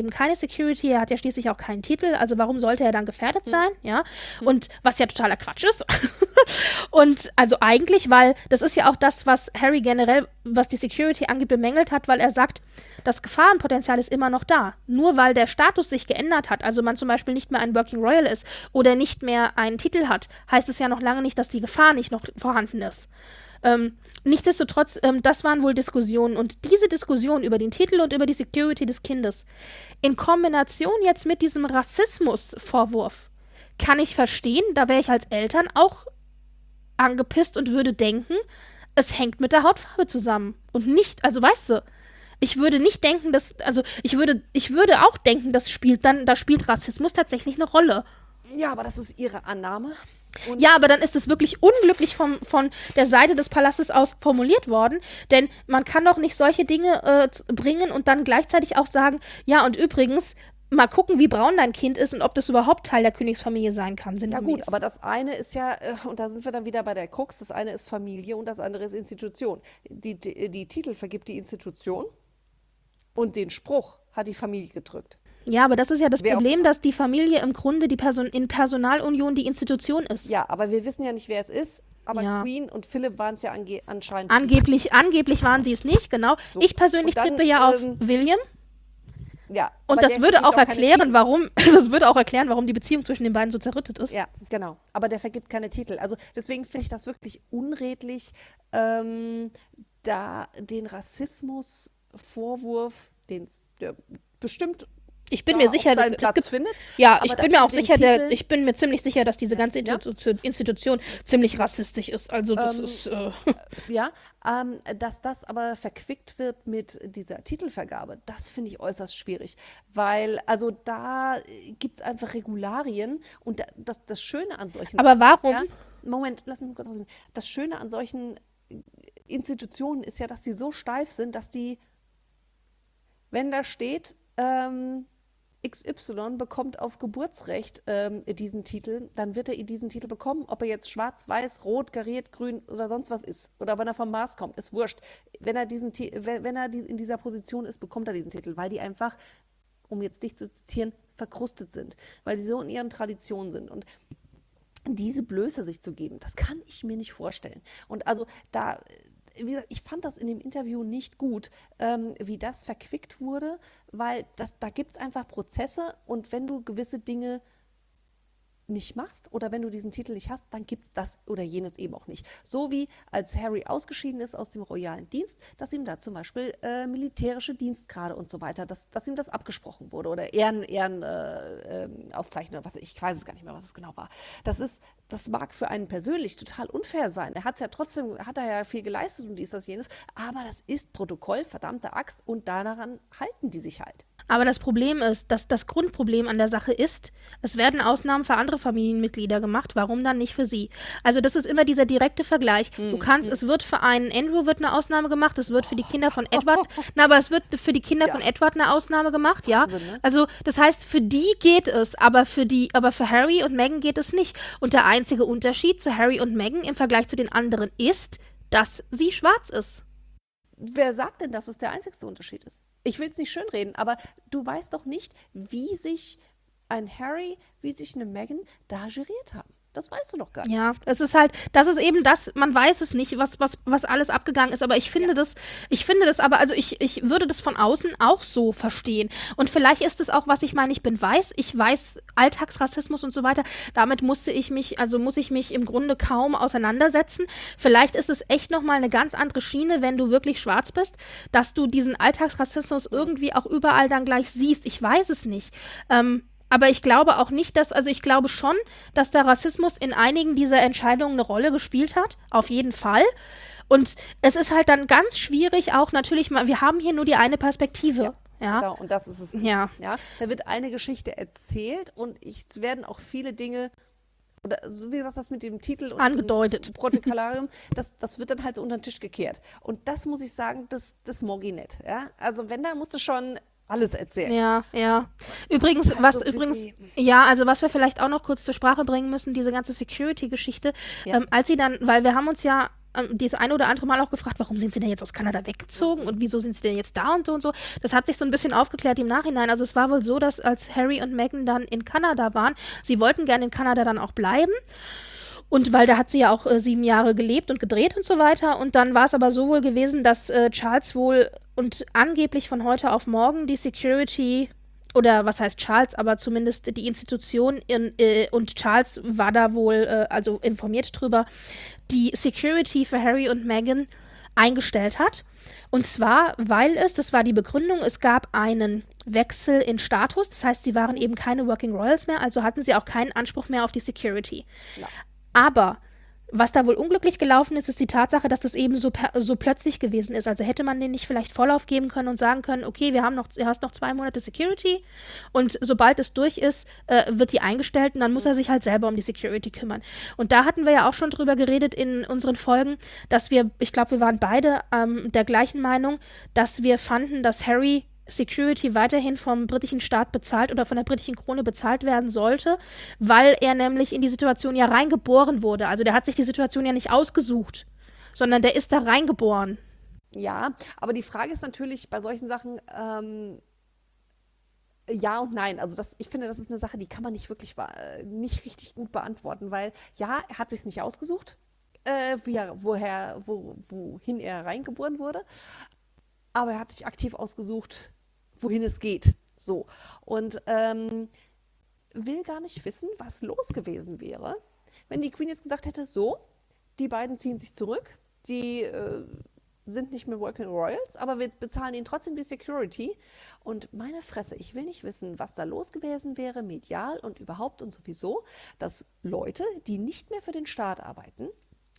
Security, er hat ja schließlich auch keinen Titel, also warum sollte er dann gefährdet sein, ja? Und was ja totaler Quatsch ist. Und also eigentlich, weil das ist ja auch das, was Harry generell, was die Security angeht, bemängelt hat, weil er sagt, das Gefahrenpotenzial ist immer noch da. Nur weil der Status sich geändert hat, also man zum Beispiel nicht mehr ein Working Royal ist oder nicht mehr einen Titel hat, heißt es ja noch lange nicht, dass die Gefahr nicht noch vorhanden ist. Nichtsdestotrotz, das waren wohl Diskussionen und diese Diskussion über den Titel und über die Security des Kindes in Kombination jetzt mit diesem Rassismusvorwurf kann ich verstehen, da wäre ich als Eltern auch angepisst und würde denken, es hängt mit der Hautfarbe zusammen und nicht, also weißt du, ich würde nicht denken, ich würde auch denken, da spielt Rassismus tatsächlich eine Rolle. Ja, aber das ist ihre Annahme. Und ja, aber dann ist es wirklich unglücklich von der Seite des Palastes aus formuliert worden, denn man kann doch nicht solche Dinge bringen und dann gleichzeitig auch sagen, ja, und übrigens, mal gucken, wie braun dein Kind ist und ob das überhaupt Teil der Königsfamilie sein kann. ja gut, aber das eine ist ja, und da sind wir dann wieder bei der Krux, das eine ist Familie und das andere ist Institution. Die Titel vergibt die Institution und den Spruch hat die Familie gedrückt. Ja, aber das ist ja das Problem, dass die Familie im Grunde in Personalunion die Institution ist. Ja, aber wir wissen ja nicht, wer es ist. Aber Ja. Queen und Philipp waren es ja anscheinend. Angeblich waren sie es nicht, genau. So. Ich persönlich Und dann, tippe ja auf William. Ja. Und aber das der würde vergibt auch keine erklären, Titel. warum die Beziehung zwischen den beiden so zerrüttet ist. Ja, genau. Aber der vergibt keine Titel. Also deswegen finde ich das wirklich unredlich, da den Rassismusvorwurf, der bestimmt Ich bin da mir sicher, auch seinen es Platz gibt, findet. ja, aber ich dann bin mir auch für den sicher, Titel- ich bin mir ziemlich sicher, dass diese ganze Institution ziemlich rassistisch ist. Also das ist, Ja, dass das aber verquickt wird mit dieser Titelvergabe, das finde ich äußerst schwierig, weil also da gibt es einfach Regularien und das Schöne an solchen Aber warum? Ja, Moment, lass mich mal kurz aussehen. Das Schöne an solchen Institutionen ist ja, dass die so steif sind, dass die, wenn da steht, XY bekommt auf Geburtsrecht diesen Titel, dann wird er diesen Titel bekommen, ob er jetzt schwarz, weiß, rot, kariert, grün oder sonst was ist. Oder wenn er vom Mars kommt, ist wurscht. Wenn er in dieser Position ist, bekommt er diesen Titel, weil die einfach, um jetzt dich zu zitieren, verkrustet sind. Weil die so in ihren Traditionen sind. Und diese Blöße sich zu geben, das kann ich mir nicht vorstellen. Und also da, wie gesagt, ich fand das in dem Interview nicht gut, wie das verquickt wurde, weil da gibt es einfach Prozesse und wenn du gewisse Dinge nicht machst oder wenn du diesen Titel nicht hast, dann gibt es das oder jenes eben auch nicht. So wie als Harry ausgeschieden ist aus dem royalen Dienst, dass ihm da zum Beispiel militärische Dienstgrade und so weiter, dass ihm das abgesprochen wurde oder Auszeichnung, ich weiß es gar nicht mehr, was es genau war. Das mag für einen persönlich total unfair sein. Er hat ja viel geleistet und dies, das, jenes, aber das ist Protokoll, verdammte Axt und daran halten die sich halt. aber das Problem ist, dass das Grundproblem an der Sache ist, es werden Ausnahmen für andere Familienmitglieder gemacht, warum dann nicht für sie? Also das ist immer dieser direkte Vergleich. Es wird für einen Andrew wird eine Ausnahme gemacht, es wird für die Kinder von Edward, aber es wird für die Kinder von Edward eine Ausnahme gemacht, ja. Wahnsinn, ne? Also das heißt, für die geht es, aber für Harry und Meghan geht es nicht. Und der einzige Unterschied zu Harry und Meghan im Vergleich zu den anderen ist, dass sie schwarz ist. Wer sagt denn, dass es der einzigste Unterschied ist? Ich will es nicht schönreden, aber du weißt doch nicht, wie sich ein Harry, wie sich eine Meghan da geriert haben. Das weißt du doch gar nicht. Ja, es ist halt, das ist eben das, man weiß es nicht, was alles abgegangen ist, aber ich finde das, aber, also ich würde das von außen auch so verstehen. Und vielleicht ist es auch, was ich meine, ich weiß Alltagsrassismus und so weiter, damit muss ich mich im Grunde kaum auseinandersetzen. Vielleicht ist es echt nochmal eine ganz andere Schiene, wenn du wirklich schwarz bist, dass du diesen Alltagsrassismus irgendwie auch überall dann gleich siehst. Ich weiß es nicht. Aber ich glaube auch nicht, ich glaube schon, dass der Rassismus in einigen dieser Entscheidungen eine Rolle gespielt hat. Auf jeden Fall. Und es ist halt dann ganz schwierig auch natürlich mal, wir haben hier nur die eine Perspektive. Ja. Genau, und das ist es. Ja. Ja, da wird eine Geschichte erzählt und es werden auch viele Dinge, oder so wie gesagt, das mit dem Titel und Angedeutet. dem Protokollarium, das wird dann halt so unter den Tisch gekehrt. Und das muss ich sagen, das mag ich nicht. Ja? Also wenn, dann musst du schon alles erzählen. Ja. Übrigens, was wir vielleicht auch noch kurz zur Sprache bringen müssen, diese ganze Security-Geschichte, Ja. als sie dann, weil wir haben uns ja das eine oder andere Mal auch gefragt, warum sind sie denn jetzt aus Kanada weggezogen und wieso sind sie denn jetzt da und so und so. Das hat sich so ein bisschen aufgeklärt im Nachhinein. Also es war wohl so, dass als Harry und Meghan dann in Kanada waren, sie wollten gerne in Kanada dann auch bleiben. Und weil da hat sie ja auch 7 Jahre gelebt und gedreht und so weiter. Und dann war es aber so wohl gewesen, dass Charles wohl und angeblich von heute auf morgen die Security, oder was heißt Charles, aber zumindest die Institution und Charles war da wohl also informiert drüber, die Security für Harry und Meghan eingestellt hat. Und zwar, weil das war die Begründung, es gab einen Wechsel in Status. Das heißt, sie waren eben keine Working Royals mehr, also hatten sie auch keinen Anspruch mehr auf die Security. Ja. Aber was da wohl unglücklich gelaufen ist, ist die Tatsache, dass das eben so plötzlich gewesen ist. Also hätte man denen nicht vielleicht Vorlauf geben können und sagen können, okay, du hast noch 2 Monate Security und sobald es durch ist, wird die eingestellt und dann muss er sich halt selber um die Security kümmern. Und da hatten wir ja auch schon drüber geredet in unseren Folgen, dass ich glaube, wir waren beide der gleichen Meinung, dass wir fanden, dass Harry Security weiterhin vom britischen Staat bezahlt oder von der britischen Krone bezahlt werden sollte, weil er nämlich in die Situation ja reingeboren wurde. Also der hat sich die Situation ja nicht ausgesucht, sondern der ist da reingeboren. Ja, aber die Frage ist natürlich bei solchen Sachen ja und nein. Also ich finde, das ist eine Sache, die kann man nicht wirklich nicht richtig gut beantworten, weil ja, er hat sich es nicht ausgesucht, wohin er reingeboren wurde, aber er hat sich aktiv ausgesucht, wohin es geht. So. Und will gar nicht wissen, was los gewesen wäre, wenn die Queen jetzt gesagt hätte, so, die beiden ziehen sich zurück, die sind nicht mehr Working Royals, aber wir bezahlen ihnen trotzdem die Security. Und meine Fresse, ich will nicht wissen, was da los gewesen wäre, medial und überhaupt und sowieso, dass Leute, die nicht mehr für den Staat arbeiten,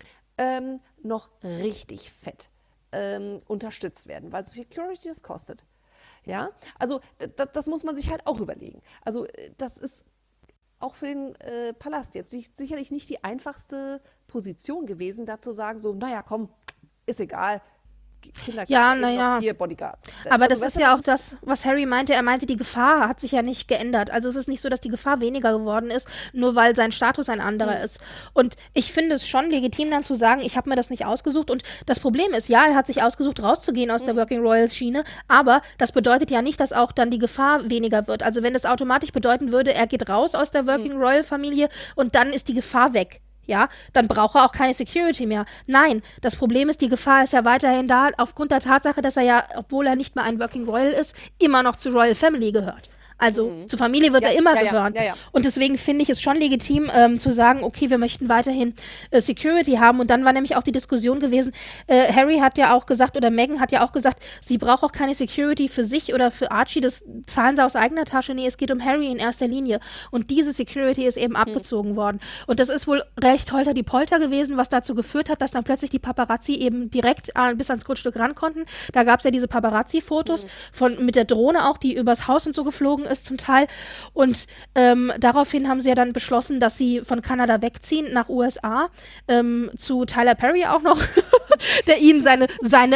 noch richtig fett unterstützt werden, weil Security das kostet. Ja, also das muss man sich halt auch überlegen. Also das ist auch für den Palast jetzt sicherlich nicht die einfachste Position gewesen, da zu sagen, so, naja, komm, ist egal. Kinder, ja, naja. Hier Bodyguards. Aber also, das ist ja auch das, was Harry meinte. Er meinte, die Gefahr hat sich ja nicht geändert. Also es ist nicht so, dass die Gefahr weniger geworden ist, nur weil sein Status ein anderer ist. Und ich finde es schon legitim, dann zu sagen, ich habe mir das nicht ausgesucht. Und das Problem ist, ja, er hat sich ausgesucht, rauszugehen aus der Working Royals Schiene, aber das bedeutet ja nicht, dass auch dann die Gefahr weniger wird. Also wenn es automatisch bedeuten würde, er geht raus aus der Working Royal Familie und dann ist die Gefahr weg. Ja, dann braucht er auch keine Security mehr. Nein, das Problem ist, die Gefahr ist ja weiterhin da, aufgrund der Tatsache, dass er ja, obwohl er nicht mehr ein Working Royal ist, immer noch zur Royal Family gehört. Also zur Familie wird er immer gehören. Ja. Und deswegen finde ich es schon legitim, zu sagen, okay, wir möchten weiterhin Security haben. Und dann war nämlich auch die Diskussion gewesen, Harry hat ja auch gesagt, oder Meghan hat ja auch gesagt, sie braucht auch keine Security für sich oder für Archie, das zahlen sie aus eigener Tasche. Nee, es geht um Harry in erster Linie. Und diese Security ist eben abgezogen worden. Und das ist wohl recht holter-die-Polter gewesen, was dazu geführt hat, dass dann plötzlich die Paparazzi eben direkt bis ans Grundstück ran konnten. Da gab es ja diese Paparazzi-Fotos mit der Drohne auch, die übers Haus und so geflogen ist zum Teil. Und daraufhin haben sie ja dann beschlossen, dass sie von Kanada wegziehen nach USA, zu Tyler Perry auch noch, der ihnen seine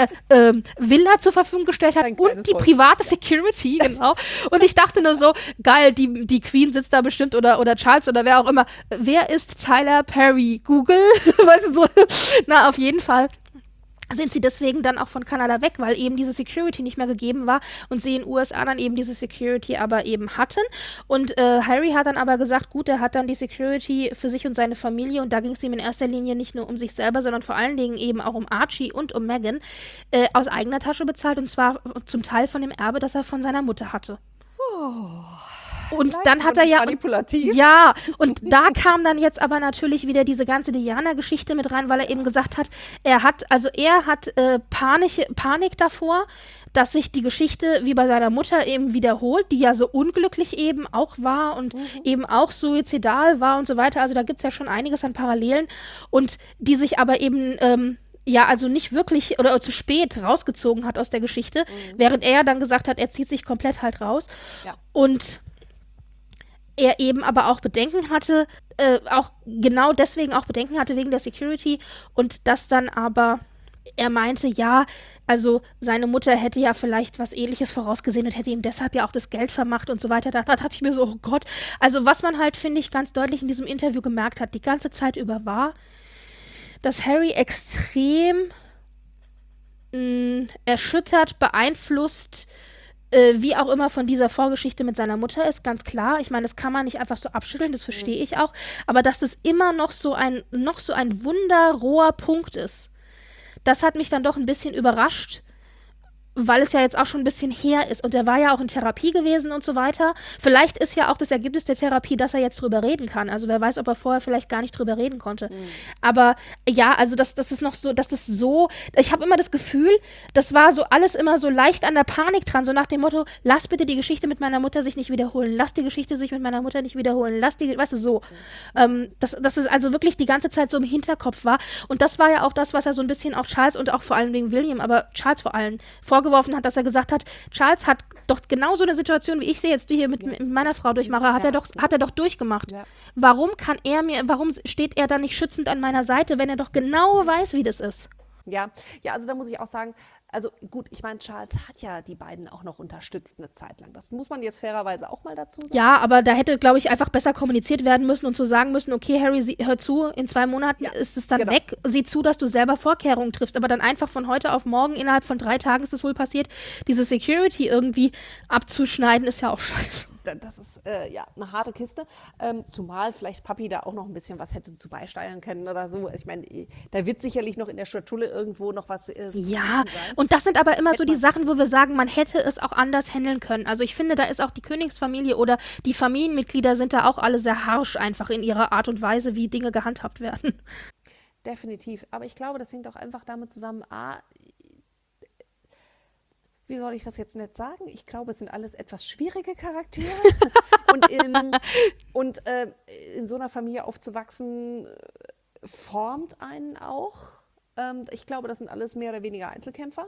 Villa zur Verfügung gestellt hat und die private Security, genau. Und ich dachte nur so, geil, die Queen sitzt da bestimmt oder Charles oder wer auch immer. Wer ist Tyler Perry? Google? Weißt du so? Na, auf jeden Fall sind sie deswegen dann auch von Kanada weg, weil eben diese Security nicht mehr gegeben war und sie in den USA dann eben diese Security aber eben hatten. Und Harry hat dann aber gesagt, gut, er hat dann die Security für sich und seine Familie und da ging es ihm in erster Linie nicht nur um sich selber, sondern vor allen Dingen eben auch um Archie und um Meghan aus eigener Tasche bezahlt und zwar zum Teil von dem Erbe, das er von seiner Mutter hatte. Und dann hat er ja, und da kam dann jetzt aber natürlich wieder diese ganze Diana-Geschichte mit rein, weil er eben gesagt hat, er hat Panik davor, dass sich die Geschichte wie bei seiner Mutter eben wiederholt, die ja so unglücklich eben auch war und eben auch suizidal war und so weiter. Also da gibt es ja schon einiges an Parallelen und die sich aber eben also nicht wirklich oder zu spät rausgezogen hat aus der Geschichte, während er dann gesagt hat, er zieht sich komplett halt raus. Ja. Und er eben aber auch Bedenken hatte, auch genau deswegen auch Bedenken hatte wegen der Security und das dann aber, er meinte, ja, also seine Mutter hätte ja vielleicht was Ähnliches vorausgesehen und hätte ihm deshalb ja auch das Geld vermacht und so weiter. Da dachte ich mir so, oh Gott. Also was man halt, finde ich, ganz deutlich in diesem Interview gemerkt hat, die ganze Zeit über war, dass Harry extrem erschüttert, beeinflusst, wie auch immer von dieser Vorgeschichte mit seiner Mutter ist, ganz klar. Ich meine, das kann man nicht einfach so abschütteln, das verstehe ich auch. Aber dass das immer noch so ein wunderroher Punkt ist, das hat mich dann doch ein bisschen überrascht, weil es ja jetzt auch schon ein bisschen her ist. Und er war ja auch in Therapie gewesen und so weiter. Vielleicht ist ja auch das Ergebnis der Therapie, dass er jetzt drüber reden kann. Also wer weiß, ob er vorher vielleicht gar nicht drüber reden konnte. Aber ja, also das ist noch so, ich habe immer das Gefühl, das war so alles immer so leicht an der Panik dran, so nach dem Motto, lass bitte die Geschichte mit meiner Mutter sich nicht wiederholen, lass die Geschichte sich mit meiner Mutter nicht wiederholen, weißt du, so. Dass es also wirklich die ganze Zeit so im Hinterkopf war. Und das war ja auch das, was er so ein bisschen auch Charles und auch vor allem wegen William, aber Charles vor allem vorgeworfen hat, dass er gesagt hat, Charles hat doch genau so eine Situation, wie ich sie jetzt hier mit meiner Frau durchmache, hat er doch durchgemacht. Ja. Warum steht er da nicht schützend an meiner Seite, wenn er doch genau weiß, wie das ist? Ja, also da muss ich auch sagen, also gut, ich meine, Charles hat ja die beiden auch noch unterstützt eine Zeit lang. Das muss man jetzt fairerweise auch mal dazu sagen. Ja, aber da hätte, glaube ich, einfach besser kommuniziert werden müssen und zu sagen müssen, okay, Harry, hör zu, in 2 Monaten ist es dann weg. Sieh zu, dass du selber Vorkehrungen triffst. Aber dann einfach von heute auf morgen, innerhalb von 3 Tagen ist es wohl passiert, diese Security irgendwie abzuschneiden, ist ja auch scheiße. Das ist eine harte Kiste, zumal vielleicht Papi da auch noch ein bisschen was hätte zu beisteuern können oder so. Ich meine, da wird sicherlich noch in der Schatulle irgendwo noch was ja, und das sind aber immer so die Sachen, wo wir sagen, man hätte es auch anders handeln können. Also ich finde, da ist auch die Königsfamilie oder die Familienmitglieder sind da auch alle sehr harsch einfach in ihrer Art und Weise, wie Dinge gehandhabt werden. Definitiv, aber ich glaube, das hängt auch einfach damit zusammen, wie soll ich das jetzt nett sagen? Ich glaube, es sind alles etwas schwierige Charaktere. und in so einer Familie aufzuwachsen, formt einen auch. Ich glaube, das sind alles mehr oder weniger Einzelkämpfer.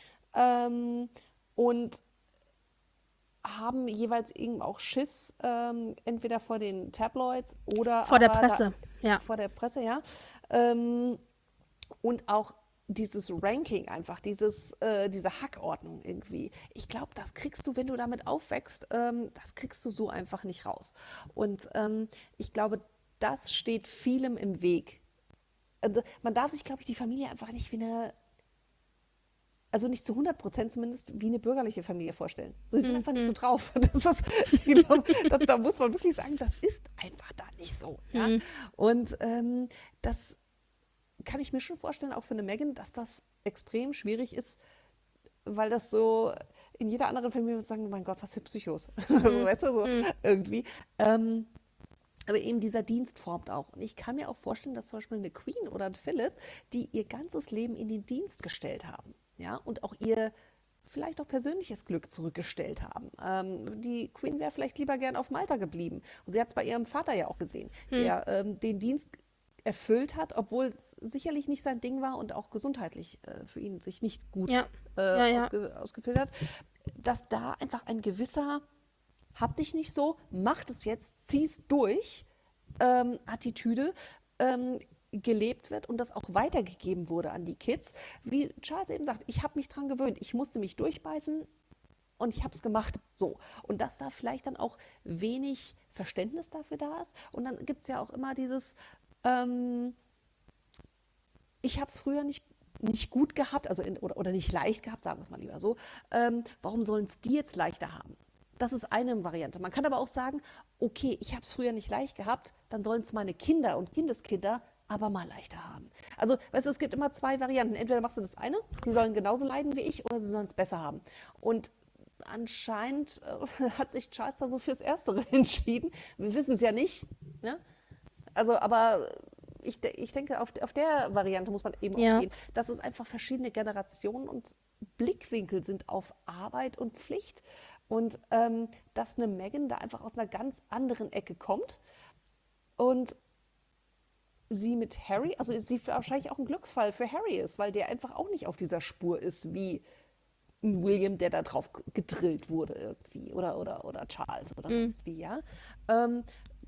Und haben jeweils eben auch Schiss, entweder vor den Tabloids oder vor der Presse. Vor der Presse, ja. Und auch dieses Ranking einfach, diese Hackordnung irgendwie. Ich glaube, das kriegst du, wenn du damit aufwächst, das kriegst du so einfach nicht raus. Und ich glaube, das steht vielem im Weg. Also, man darf sich, glaube ich, die Familie einfach nicht also nicht zu 100% zumindest, wie eine bürgerliche Familie vorstellen. Sie sind einfach nicht so drauf. Da muss man wirklich sagen, das ist einfach da nicht so. Ja? Und das kann ich mir schon vorstellen, auch für eine Meghan, dass das extrem schwierig ist, weil das so in jeder anderen Familie sagen, mein Gott, was für Psychos. Weißt du, so irgendwie. Aber eben dieser Dienst formt auch. Und ich kann mir auch vorstellen, dass zum Beispiel eine Queen oder ein Philipp, die ihr ganzes Leben in den Dienst gestellt haben, ja, und auch ihr vielleicht auch persönliches Glück zurückgestellt haben. Die Queen wäre vielleicht lieber gern auf Malta geblieben. Und sie hat es bei ihrem Vater ja auch gesehen, der den Dienst erfüllt hat, obwohl es sicherlich nicht sein Ding war und auch gesundheitlich für ihn sich nicht gut ausgefüllt hat, dass da einfach ein gewisser hab dich nicht so, mach das jetzt, zieh's durch, Attitüde gelebt wird und das auch weitergegeben wurde an die Kids. Wie Charles eben sagt, ich habe mich dran gewöhnt, ich musste mich durchbeißen und ich habe es gemacht. So. Und dass da vielleicht dann auch wenig Verständnis dafür da ist. Und dann gibt es ja auch immer dieses ich habe es früher nicht gut gehabt, also oder nicht leicht gehabt, sagen wir es mal lieber so. Warum sollen es die jetzt leichter haben? Das ist eine Variante. Man kann aber auch sagen, okay, ich habe es früher nicht leicht gehabt, dann sollen es meine Kinder und Kindeskinder aber mal leichter haben. Also, weißt du, es gibt immer 2 Varianten. Entweder machst du das eine, sie sollen genauso leiden wie ich, oder sie sollen es besser haben. Und anscheinend hat sich Charles da so fürs Erstere entschieden. Wir wissen es ja nicht, ne? Also, aber ich denke, auf der Variante muss man eben auch gehen, dass es einfach verschiedene Generationen und Blickwinkel sind auf Arbeit und Pflicht. Und dass eine Meghan da einfach aus einer ganz anderen Ecke kommt und sie mit Harry, also sie wahrscheinlich auch ein Glücksfall für Harry ist, weil der einfach auch nicht auf dieser Spur ist wie ein William, der da drauf gedrillt wurde irgendwie oder Charles oder sonst wie, ja.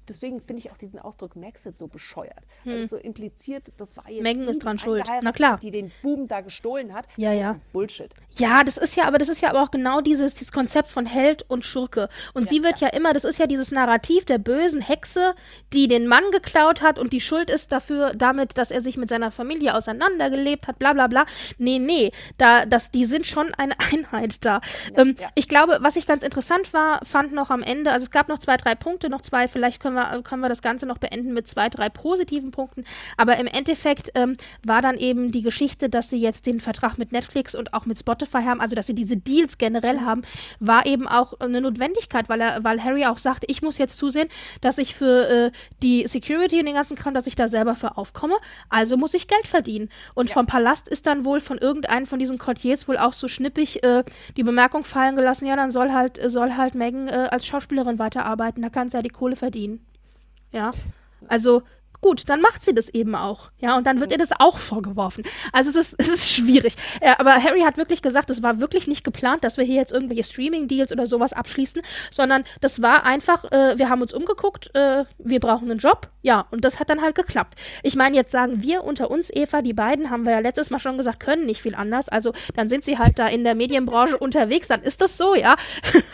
deswegen finde ich auch diesen Ausdruck Maxit so bescheuert. Weil es so impliziert, das war jetzt Meghan ist die dran schuld. eingeheiratet Na klar. hat, die den Buben da gestohlen hat. Ja. Bullshit. Ja, das ist ja aber auch genau dieses Konzept von Held und Schurke. Und sie wird ja immer, das ist ja dieses Narrativ der bösen Hexe, die den Mann geklaut hat und die schuld ist damit, dass er sich mit seiner Familie auseinandergelebt hat, bla bla bla. Nee, die sind schon eine Einheit da. Ich glaube, was ich ganz interessant fand noch am Ende, also es gab noch 2, 3 Punkte, noch 2, vielleicht können wir das Ganze noch beenden mit 2, 3 positiven Punkten, aber im Endeffekt war dann eben die Geschichte, dass sie jetzt den Vertrag mit Netflix und auch mit Spotify haben, also dass sie diese Deals generell haben, war eben auch eine Notwendigkeit, weil Harry auch sagte, ich muss jetzt zusehen, dass ich für die Security und den ganzen Kram, dass ich da selber für aufkomme, also muss ich Geld verdienen. Und vom Palast ist dann wohl von irgendeinem von diesen Courtiers wohl auch so schnippig die Bemerkung fallen gelassen, ja, dann soll halt Meghan als Schauspielerin weiterarbeiten, da kann sie ja die Kohle verdienen. Ja, also gut, dann macht sie das eben auch. Ja, und dann wird ihr das auch vorgeworfen. Also es ist schwierig. Aber Harry hat wirklich gesagt, es war wirklich nicht geplant, dass wir hier jetzt irgendwelche Streaming-Deals oder sowas abschließen, sondern das war einfach, wir haben uns umgeguckt, wir brauchen einen Job. Ja, und das hat dann halt geklappt. Ich meine, jetzt sagen wir unter uns, Eva, die beiden, haben wir ja letztes Mal schon gesagt, können nicht viel anders. Also dann sind sie halt da in der Medienbranche unterwegs, dann ist das so, ja.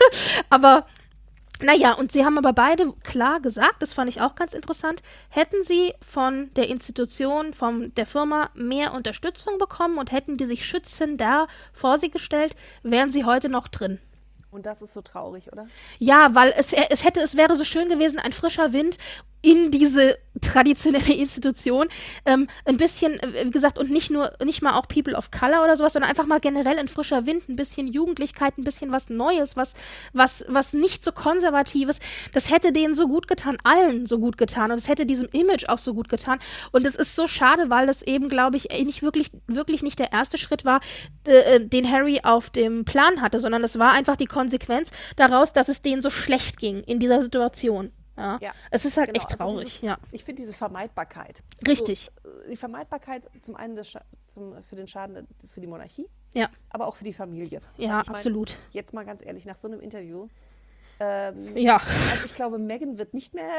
Aber naja, und sie haben aber beide klar gesagt, das fand ich auch ganz interessant, hätten sie von der Institution, von der Firma mehr Unterstützung bekommen und hätten die sich schützender vor sie gestellt, wären sie heute noch drin. Und das ist so traurig, oder? Ja, weil es wäre so schön gewesen, ein frischer Wind in diese traditionelle Institution, ein bisschen, wie gesagt, und nicht mal auch People of Color oder sowas, sondern einfach mal generell ein frischer Wind, ein bisschen Jugendlichkeit, ein bisschen was Neues, was nicht so Konservatives. Das hätte denen so gut getan, allen so gut getan und es hätte diesem Image auch so gut getan. Und es ist so schade, weil das eben, glaube ich, nicht wirklich nicht der erste Schritt war, den Harry auf dem Plan hatte, sondern das war einfach die Konsequenz daraus, dass es denen so schlecht ging in dieser Situation. Ja. Es ist halt echt traurig, also ich finde diese Vermeidbarkeit. Richtig. Also, die Vermeidbarkeit zum einen für den Schaden für die Monarchie, aber auch für die Familie. Ja, absolut. Jetzt mal ganz ehrlich, nach so einem Interview, also ich glaube, Meghan wird nicht mehr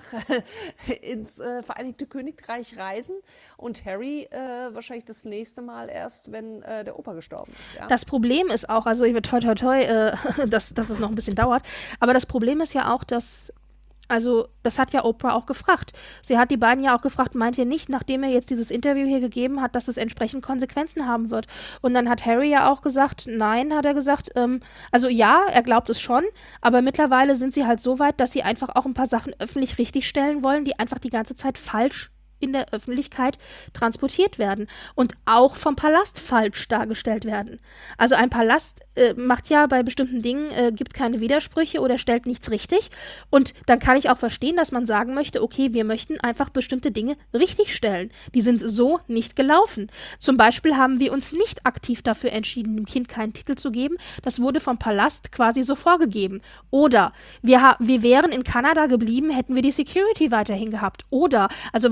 ins Vereinigte Königreich reisen und Harry wahrscheinlich das nächste Mal erst, wenn der Opa gestorben ist. Ja? Das Problem ist auch, also ich bin toi toi toi, dass es noch ein bisschen dauert, aber das Problem ist ja auch, dass also, das hat ja Oprah auch gefragt. Sie hat die beiden ja auch gefragt, meint ihr nicht, nachdem er jetzt dieses Interview hier gegeben hat, dass es entsprechend Konsequenzen haben wird? Und dann hat Harry ja auch gesagt, nein, hat er gesagt, also ja, er glaubt es schon, aber mittlerweile sind sie halt so weit, dass sie einfach auch ein paar Sachen öffentlich richtigstellen wollen, die einfach die ganze Zeit falsch in der Öffentlichkeit transportiert werden und auch vom Palast falsch dargestellt werden. Also ein Palast macht ja bei bestimmten Dingen, gibt keine Widersprüche oder stellt nichts richtig und dann kann ich auch verstehen, dass man sagen möchte, okay, wir möchten einfach bestimmte Dinge richtigstellen. Die sind so nicht gelaufen. Zum Beispiel haben wir uns nicht aktiv dafür entschieden, dem Kind keinen Titel zu geben. Das wurde vom Palast quasi so vorgegeben. Oder wir wären in Kanada geblieben, hätten wir die Security weiterhin gehabt. Oder. Also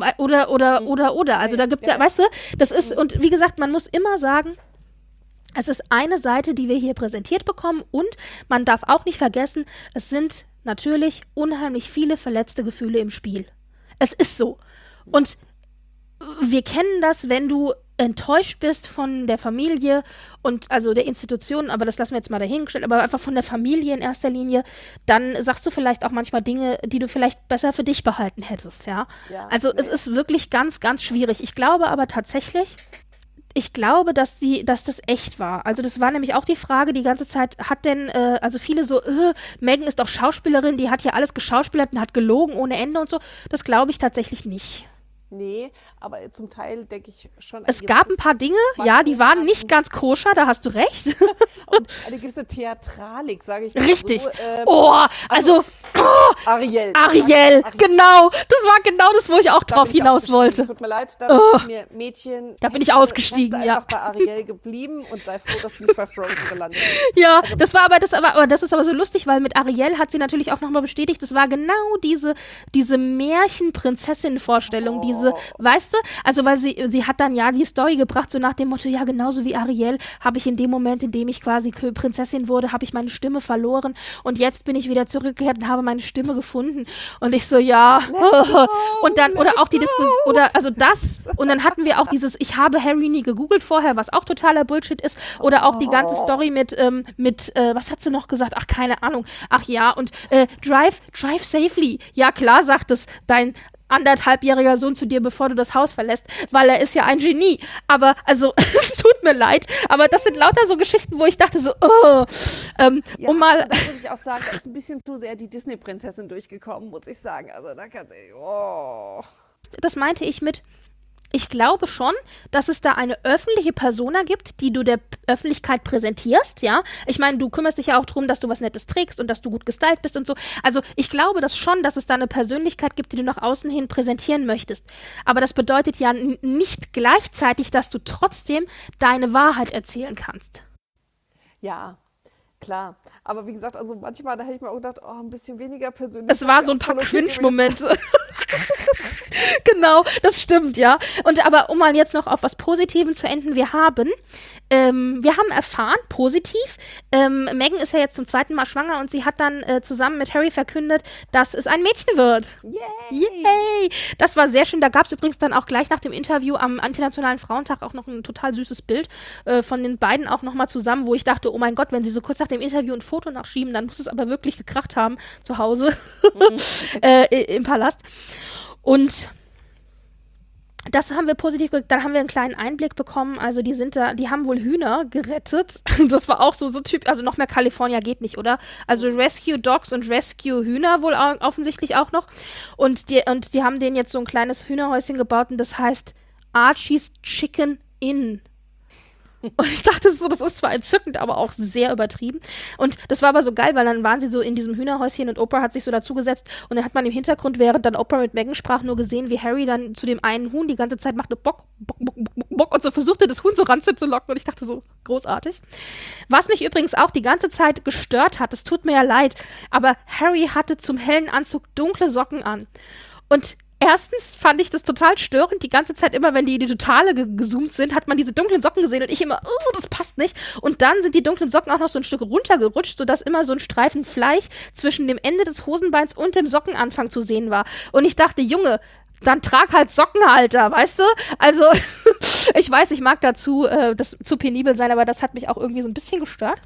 da gibt es ja, weißt du, das ist, und wie gesagt, man muss immer sagen, es ist eine Seite, die wir hier präsentiert bekommen und man darf auch nicht vergessen, es sind natürlich unheimlich viele verletzte Gefühle im Spiel. Es ist so. Und wir kennen das, wenn du enttäuscht bist von der Familie und also der Institution, aber das lassen wir jetzt mal dahingestellt, aber einfach von der Familie in erster Linie, dann sagst du vielleicht auch manchmal Dinge, die du vielleicht besser für dich behalten hättest, ja. Also es ist wirklich ganz, ganz schwierig. Ich glaube aber tatsächlich, dass das echt war. Also das war nämlich auch die Frage die ganze Zeit, hat denn, also viele so, Meghan ist doch Schauspielerin, die hat ja alles geschauspielert und hat gelogen ohne Ende und so. Das glaube ich tatsächlich nicht. Nee, aber zum Teil denke ich schon. Es gab ein paar Dinge, ja, die waren nicht ganz koscher, da hast du recht. Und eine gewisse Theatralik, sage ich mal. Richtig. So, Ariel, Ariel, genau. Das war genau das, wo ich auch drauf hinaus wollte. Tut mir leid, da mir Mädchen. Da bin ich ausgestiegen, ja. Einfach bei Ariel geblieben und sei froh, dass du nicht bei Frozen gelandet bist. Ja, also, das ist aber so lustig, weil mit Ariel hat sie natürlich auch nochmal bestätigt, das war genau diese Märchenprinzessin-Vorstellung, weißt du, also weil sie hat dann ja die Story gebracht, so nach dem Motto, ja, genauso wie Ariel habe ich in dem Moment, in dem ich quasi Prinzessin wurde, habe ich meine Stimme verloren und jetzt bin ich wieder zurückgekehrt und habe habe meine Stimme gefunden. Und ich so, ja. Und dann, oder auch die Diskussion, oder also das. Und dann hatten wir auch dieses, ich habe Harry nie gegoogelt vorher, was auch totaler Bullshit ist. Oder auch die ganze Story mit was hat sie noch gesagt? Ach, keine Ahnung. Ach ja, und drive safely. Ja, klar, sagt es dein 1,5-jähriger Sohn zu dir, bevor du das Haus verlässt, weil er ist ja ein Genie. Aber, also, es tut mir leid, aber das sind lauter so Geschichten, wo ich dachte so, Ja, da muss ich auch sagen, da ist ein bisschen zu sehr die Disney-Prinzessin durchgekommen, muss ich sagen. Also da kann ich, das meinte ich mit, ich glaube schon, dass es da eine öffentliche Persona gibt, die du der Öffentlichkeit präsentierst, ja. Ich meine, du kümmerst dich ja auch darum, dass du was Nettes trägst und dass du gut gestylt bist und so. Also ich glaube das schon, dass es da eine Persönlichkeit gibt, die du nach außen hin präsentieren möchtest. Aber das bedeutet ja nicht gleichzeitig, dass du trotzdem deine Wahrheit erzählen kannst. Ja, klar. Aber wie gesagt, also manchmal, da hätte ich mir auch gedacht, ein bisschen weniger persönlich. Es war so ein paar Cringe-Momente. Genau, das stimmt, ja. Und aber um mal jetzt noch auf was Positivem zu enden, wir haben erfahren, positiv, Meghan ist ja jetzt zum 2. Mal schwanger und sie hat dann zusammen mit Harry verkündet, dass es ein Mädchen wird. Yay! Das war sehr schön. Da gab es übrigens dann auch gleich nach dem Interview am Internationalen Frauentag auch noch ein total süßes Bild von den beiden auch nochmal zusammen, wo ich dachte, oh mein Gott, wenn sie so kurz nach dem Interview ein Foto nachschieben, dann muss es aber wirklich gekracht haben zu Hause im Palast. Und das haben wir positiv, dann haben wir einen kleinen Einblick bekommen, also die haben wohl Hühner gerettet. Das war auch so Typ, also noch mehr California geht nicht, oder? Also Rescue Dogs und Rescue Hühner wohl offensichtlich auch noch. Und die haben denen jetzt so ein kleines Hühnerhäuschen gebaut und das heißt Archie's Chicken Inn. Und ich dachte so, das ist zwar entzückend, aber auch sehr übertrieben. Und das war aber so geil, weil dann waren sie so in diesem Hühnerhäuschen und Oprah hat sich so dazugesetzt und dann hat man im Hintergrund, während dann Oprah mit Meghan sprach, nur gesehen, wie Harry dann zu dem einen Huhn die ganze Zeit machte Bock, Bock, Bock, Bock, Bock und so versuchte, das Huhn so ranzulocken und ich dachte so, großartig. Was mich übrigens auch die ganze Zeit gestört hat, es tut mir ja leid, aber Harry hatte zum hellen Anzug dunkle Socken an. Und erstens fand ich das total störend. Die ganze Zeit immer, wenn die Totale gezoomt sind, hat man diese dunklen Socken gesehen und ich immer, oh, das passt nicht. Und dann sind die dunklen Socken auch noch so ein Stück runtergerutscht, sodass immer so ein Streifen Fleisch zwischen dem Ende des Hosenbeins und dem Sockenanfang zu sehen war. Und ich dachte, Junge, dann trag halt Sockenhalter, weißt du? Also, ich weiß, ich mag dazu das zu penibel sein, aber das hat mich auch irgendwie so ein bisschen gestört.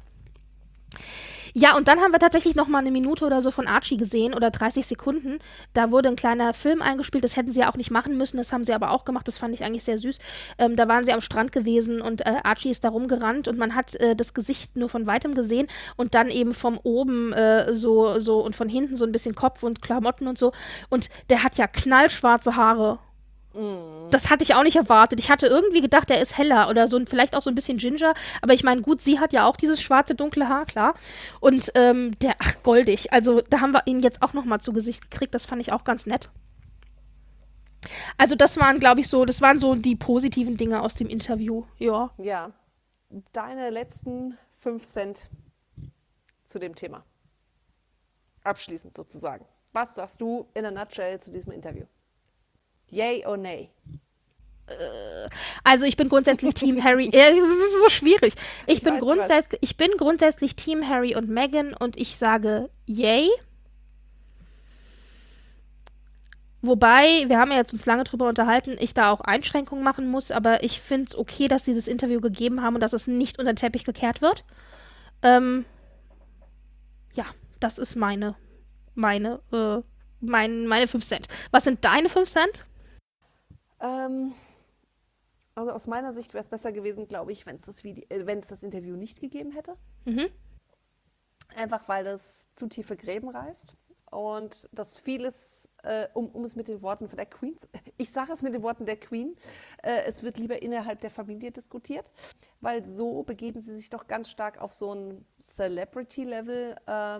Ja, und dann haben wir tatsächlich noch mal eine Minute oder so von Archie gesehen oder 30 Sekunden. Da wurde ein kleiner Film eingespielt, das hätten sie ja auch nicht machen müssen, das haben sie aber auch gemacht, das fand ich eigentlich sehr süß. Da waren sie am Strand gewesen und Archie ist da rumgerannt und man hat das Gesicht nur von weitem gesehen und dann eben von oben so und von hinten so ein bisschen Kopf und Klamotten und so. Und der hat ja knallschwarze Haare. Das hatte ich auch nicht erwartet. Ich hatte irgendwie gedacht, er ist heller oder so, vielleicht auch so ein bisschen Ginger. Aber ich meine, gut, sie hat ja auch dieses schwarze, dunkle Haar, klar. Und goldig. Also da haben wir ihn jetzt auch noch mal zu Gesicht gekriegt. Das fand ich auch ganz nett. Also das waren, glaube ich, das waren so die positiven Dinge aus dem Interview. Ja. Ja. Deine letzten 5 Cent zu dem Thema. Abschließend sozusagen. Was sagst du in a nutshell zu diesem Interview? Yay or nay? Also ich bin grundsätzlich Team Harry. Das ist so schwierig. Ich bin grundsätzlich Team Harry und Meghan und ich sage yay. Wobei, wir haben ja jetzt uns lange drüber unterhalten, ich da auch Einschränkungen machen muss, aber ich finde es okay, dass sie das Interview gegeben haben und dass es nicht unter den Teppich gekehrt wird. Ja, das ist meine 5 Cent. Was sind deine 5 Cent? Also aus meiner Sicht wäre es besser gewesen, glaube ich, wenn es das Interview nicht gegeben hätte. Mhm. Einfach weil das zu tiefe Gräben reißt und dass vieles, um es mit den Worten von der Queen, ich sage es mit den Worten der Queen, es wird lieber innerhalb der Familie diskutiert, weil so begeben sie sich doch ganz stark auf so ein Celebrity-Level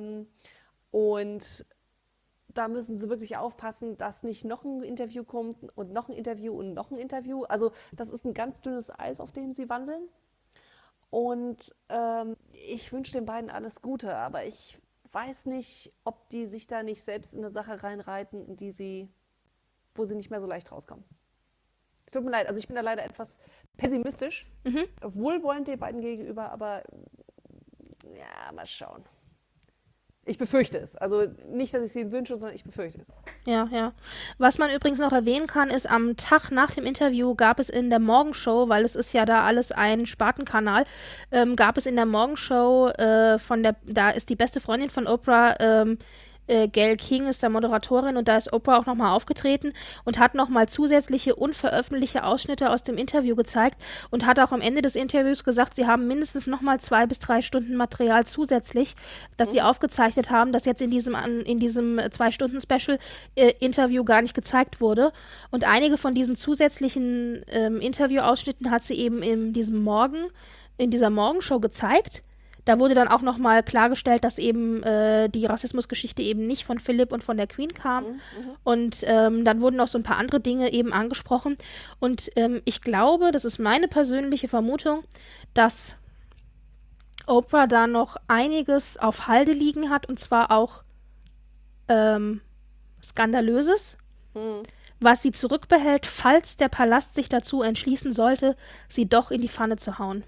und da müssen sie wirklich aufpassen, dass nicht noch ein Interview kommt und noch ein Interview und noch ein Interview. Also das ist ein ganz dünnes Eis, auf dem sie wandeln. Und ich wünsche den beiden alles Gute, aber ich weiß nicht, ob die sich da nicht selbst in eine Sache reinreiten, wo sie nicht mehr so leicht rauskommen. Tut mir leid, also ich bin da leider etwas pessimistisch, wohlwollend den beiden gegenüber, aber ja, mal schauen. Ich befürchte es. Also nicht, dass ich es ihnen wünsche, sondern ich befürchte es. Ja, ja. Was man übrigens noch erwähnen kann, ist, am Tag nach dem Interview gab es in der Morgenshow, weil es ist ja da alles ein Spartenkanal, gab es in der Morgenshow da ist die beste Freundin von Oprah, Gayle King ist da Moderatorin und da ist Oprah auch nochmal aufgetreten und hat nochmal zusätzliche unveröffentlichte Ausschnitte aus dem Interview gezeigt und hat auch am Ende des Interviews gesagt, sie haben mindestens nochmal 2 bis 3 Stunden Material zusätzlich, das sie aufgezeichnet haben, das jetzt in diesem 2-Stunden-Special Interview gar nicht gezeigt wurde. Und einige von diesen zusätzlichen Interviewausschnitten hat sie eben in dieser Morgenshow gezeigt. Da wurde dann auch nochmal klargestellt, dass eben die Rassismusgeschichte eben nicht von Philipp und von der Queen kam. Und dann wurden noch so ein paar andere Dinge eben angesprochen. Und ich glaube, das ist meine persönliche Vermutung, dass Oprah da noch einiges auf Halde liegen hat, und zwar auch Skandalöses, was sie zurückbehält, falls der Palast sich dazu entschließen sollte, sie doch in die Pfanne zu hauen.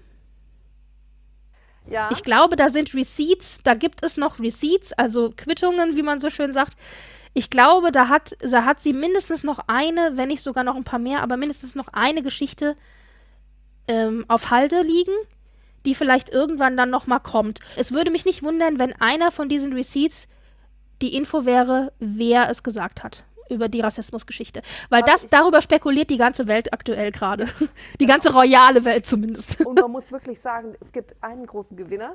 Ja. Ich glaube, da gibt es noch Receipts, also Quittungen, wie man so schön sagt. Ich glaube, da hat sie mindestens noch eine, wenn nicht sogar noch ein paar mehr, aber mindestens noch eine Geschichte auf Halde liegen, die vielleicht irgendwann dann noch mal kommt. Es würde mich nicht wundern, wenn einer von diesen Receipts die Info wäre, wer es gesagt hat über die Rassismusgeschichte. Weil darüber spekuliert die ganze Welt aktuell gerade. Die ganze royale Welt zumindest. Und man muss wirklich sagen, es gibt einen großen Gewinner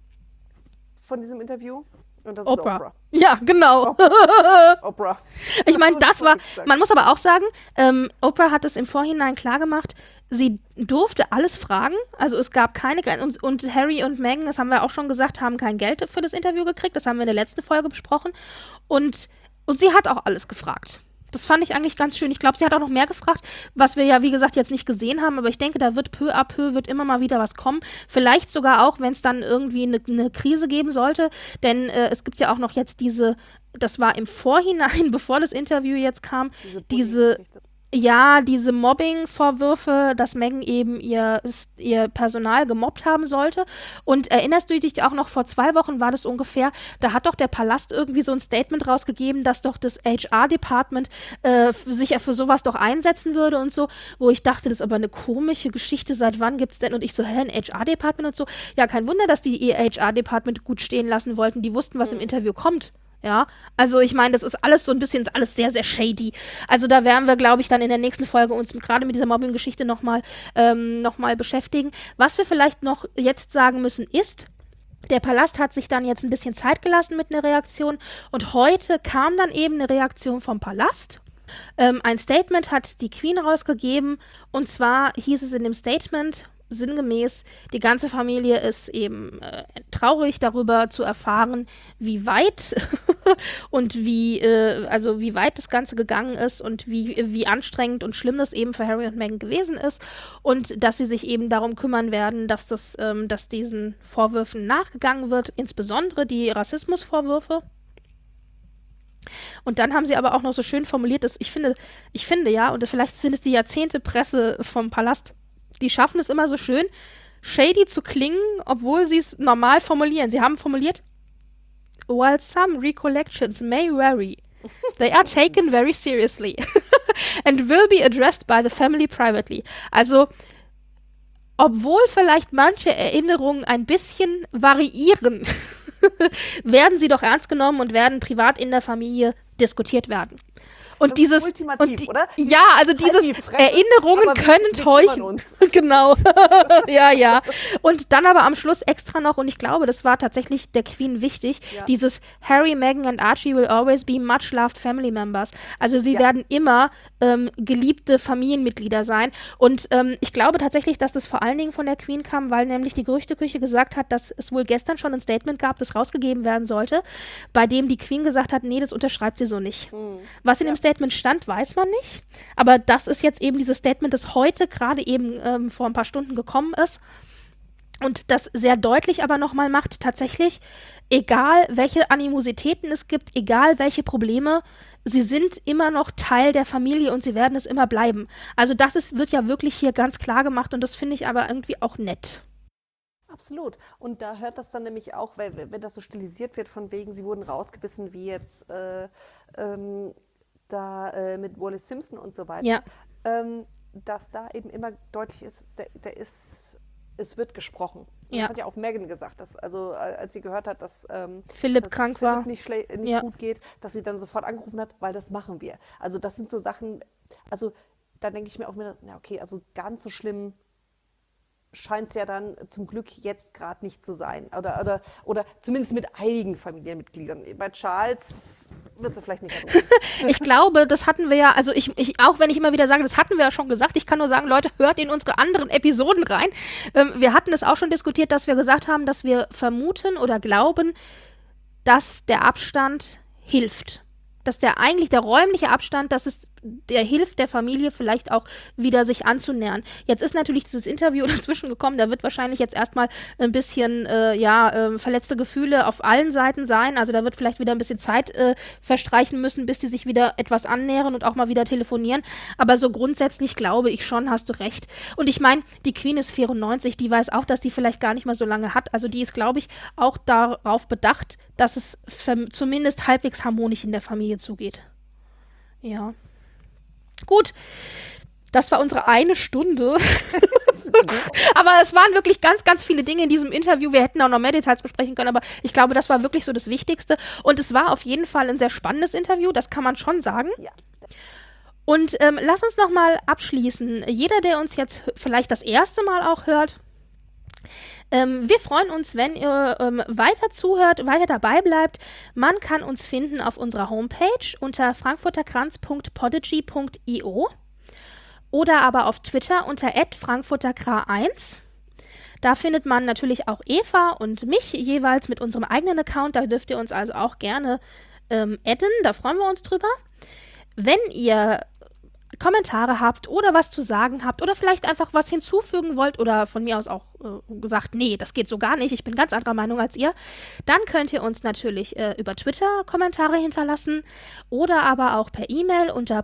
von diesem Interview. Und das ist Oprah. Ja, genau. Oprah. Ich meine, man muss aber auch sagen, Oprah hat es im Vorhinein klargemacht, sie durfte alles fragen, also es gab keine Grenzen. Und Harry und Meghan, das haben wir auch schon gesagt, haben kein Geld für das Interview gekriegt, das haben wir in der letzten Folge besprochen. Und sie hat auch alles gefragt. Das fand ich eigentlich ganz schön. Ich glaube, sie hat auch noch mehr gefragt, was wir ja, wie gesagt, jetzt nicht gesehen haben. Aber ich denke, da wird peu à peu wird immer mal wieder was kommen. Vielleicht sogar auch, wenn es dann irgendwie eine Krise geben sollte. Denn es gibt ja auch noch jetzt das war im Vorhinein, bevor das Interview jetzt kam, diese Mobbing-Vorwürfe, dass Meghan eben ihr Personal gemobbt haben sollte. Und erinnerst du dich auch noch, vor 2 Wochen war das ungefähr, da hat doch der Palast irgendwie so ein Statement rausgegeben, dass doch das HR-Department sich ja für sowas doch einsetzen würde und so, wo ich dachte, das ist aber eine komische Geschichte, seit wann gibt's denn? Und ich so, ein HR-Department und so. Ja, kein Wunder, dass die ihr HR-Department gut stehen lassen wollten, die wussten, was im Interview kommt. Ja, also ich meine, das ist alles so ein bisschen, alles sehr, sehr shady. Also da werden wir, glaube ich, dann in der nächsten Folge uns gerade mit dieser Mobbing-Geschichte noch mal beschäftigen. Was wir vielleicht noch jetzt sagen müssen ist, der Palast hat sich dann jetzt ein bisschen Zeit gelassen mit einer Reaktion und heute kam dann eben eine Reaktion vom Palast. Ein Statement hat die Queen rausgegeben und zwar hieß es in dem Statement sinngemäß, die ganze Familie ist eben traurig darüber zu erfahren, wie weit und wie weit das Ganze gegangen ist und wie anstrengend und schlimm das eben für Harry und Meghan gewesen ist und dass sie sich eben darum kümmern werden, dass diesen Vorwürfen nachgegangen wird, insbesondere die Rassismusvorwürfe. Und dann haben sie aber auch noch so schön formuliert, dass ich finde ja, und vielleicht sind es die Jahrzehnte Presse vom Palast, die schaffen es immer so schön, shady zu klingen, obwohl sie es normal formulieren. Sie haben formuliert, while some recollections may vary, they are taken very seriously and will be addressed by the family privately. Also, obwohl vielleicht manche Erinnerungen ein bisschen variieren, werden sie doch ernst genommen und werden privat in der Familie diskutiert werden. Und das dieses ist ultimativ, oder? Ja, also Erinnerungen können täuschen. Genau. Ja. Und dann aber am Schluss extra noch, und ich glaube, das war tatsächlich der Queen wichtig, dieses Harry, Meghan and Archie will always be much loved family members. Also sie werden immer geliebte Familienmitglieder sein. Und ich glaube tatsächlich, dass das vor allen Dingen von der Queen kam, weil nämlich die Gerüchteküche gesagt hat, dass es wohl gestern schon ein Statement gab, das rausgegeben werden sollte, bei dem die Queen gesagt hat, nee, das unterschreibt sie so nicht. Was in dem Statement stand, weiß man nicht. Aber das ist jetzt eben dieses Statement, das heute gerade eben vor ein paar Stunden gekommen ist. Und das sehr deutlich aber nochmal macht, tatsächlich, egal welche Animositäten es gibt, egal welche Probleme, sie sind immer noch Teil der Familie und sie werden es immer bleiben. Also das wird ja wirklich hier ganz klar gemacht und das finde ich aber irgendwie auch nett. Absolut. Und da hört das dann nämlich auch, weil, wenn das so stilisiert wird, von wegen, sie wurden rausgebissen, wie jetzt mit Wallis Simpson und so weiter, Ja. dass da eben immer deutlich ist, es wird gesprochen. Ja. Das hat ja auch Megan gesagt, dass, also als sie gehört hat, dass Philipp dass krank Philipp war. nicht Ja. gut geht, dass sie dann sofort angerufen hat, weil das machen wir. Also das sind so Sachen, also da denke ich mir auch wieder, na okay, also ganz so schlimm scheint es ja dann zum Glück jetzt gerade nicht zu sein. Oder zumindest mit einigen Familienmitgliedern. Bei Charles wird sie vielleicht nicht erlauben. Ich glaube, das hatten wir ja, also auch wenn ich immer wieder sage, das hatten wir ja schon gesagt, ich kann nur sagen, Leute, hört in unsere anderen Episoden rein. Wir hatten es auch schon diskutiert, dass wir gesagt haben, dass wir vermuten oder glauben, dass der Abstand hilft. Dass der räumliche Abstand, der hilft der Familie vielleicht auch wieder sich anzunähern. Jetzt ist natürlich dieses Interview dazwischen gekommen, da wird wahrscheinlich jetzt erstmal ein bisschen verletzte Gefühle auf allen Seiten sein, also da wird vielleicht wieder ein bisschen Zeit verstreichen müssen, bis die sich wieder etwas annähern und auch mal wieder telefonieren, aber so grundsätzlich glaube ich schon, hast du recht. Und ich meine, die Queen ist 94, die weiß auch, dass die vielleicht gar nicht mehr so lange hat, also die ist, glaube ich, auch darauf bedacht, dass es zumindest halbwegs harmonisch in der Familie zugeht. Ja. Gut, das war unsere 1 Stunde. Aber es waren wirklich ganz, ganz viele Dinge in diesem Interview. Wir hätten auch noch mehr Details besprechen können, aber ich glaube, das war wirklich so das Wichtigste. Und es war auf jeden Fall ein sehr spannendes Interview, das kann man schon sagen. Ja. Und lass uns noch mal abschließen. Jeder, der uns jetzt vielleicht das erste Mal auch hört, wir freuen uns, wenn ihr weiter zuhört, weiter dabei bleibt. Man kann uns finden auf unserer Homepage unter frankfurterkranz.podigy.io oder aber auf Twitter unter @frankfurterkra1. Da findet man natürlich auch Eva und mich jeweils mit unserem eigenen Account. Da dürft ihr uns also auch gerne adden. Da freuen wir uns drüber. Wenn ihr Kommentare habt oder was zu sagen habt oder vielleicht einfach was hinzufügen wollt oder von mir aus auch gesagt, nee, das geht so gar nicht, ich bin ganz anderer Meinung als ihr, dann könnt ihr uns natürlich über Twitter Kommentare hinterlassen oder aber auch per E-Mail unter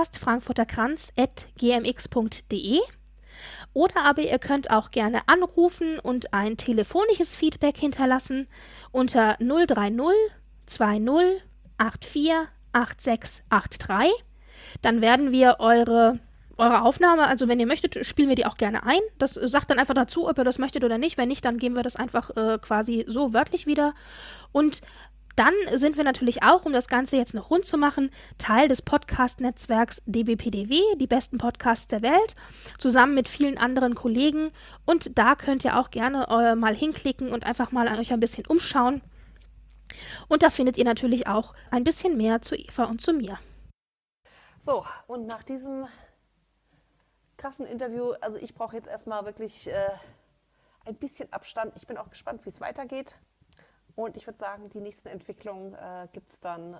podcastfrankfurterkranz@gmx.de oder aber ihr könnt auch gerne anrufen und ein telefonisches Feedback hinterlassen unter 030 20 84 8683. Dann werden wir eure Aufnahme, also wenn ihr möchtet, spielen wir die auch gerne ein. Das sagt dann einfach dazu, ob ihr das möchtet oder nicht. Wenn nicht, dann geben wir das einfach quasi so wörtlich wieder. Und dann sind wir natürlich auch, um das Ganze jetzt noch rund zu machen, Teil des Podcast-Netzwerks DBPDW, die besten Podcasts der Welt, zusammen mit vielen anderen Kollegen. Und da könnt ihr auch gerne mal hinklicken und einfach mal an euch ein bisschen umschauen. Und da findet ihr natürlich auch ein bisschen mehr zu Eva und zu mir. So, und nach diesem krassen Interview, also ich brauche jetzt erstmal wirklich ein bisschen Abstand. Ich bin auch gespannt, wie es weitergeht. Und ich würde sagen, die nächsten Entwicklungen gibt es dann.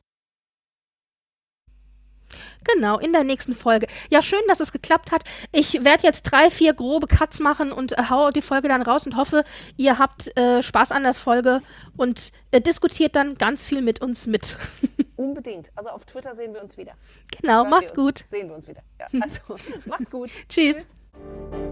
Genau, in der nächsten Folge. Ja, schön, dass es geklappt hat. Ich werde jetzt 3, 4 grobe Cuts machen und hau die Folge dann raus und hoffe, ihr habt Spaß an der Folge und diskutiert dann ganz viel mit uns mit. Unbedingt. Also auf Twitter sehen wir uns wieder. Genau, macht's gut. Sehen wir uns wieder. Ja, also macht's gut. Tschüss. Tschüss.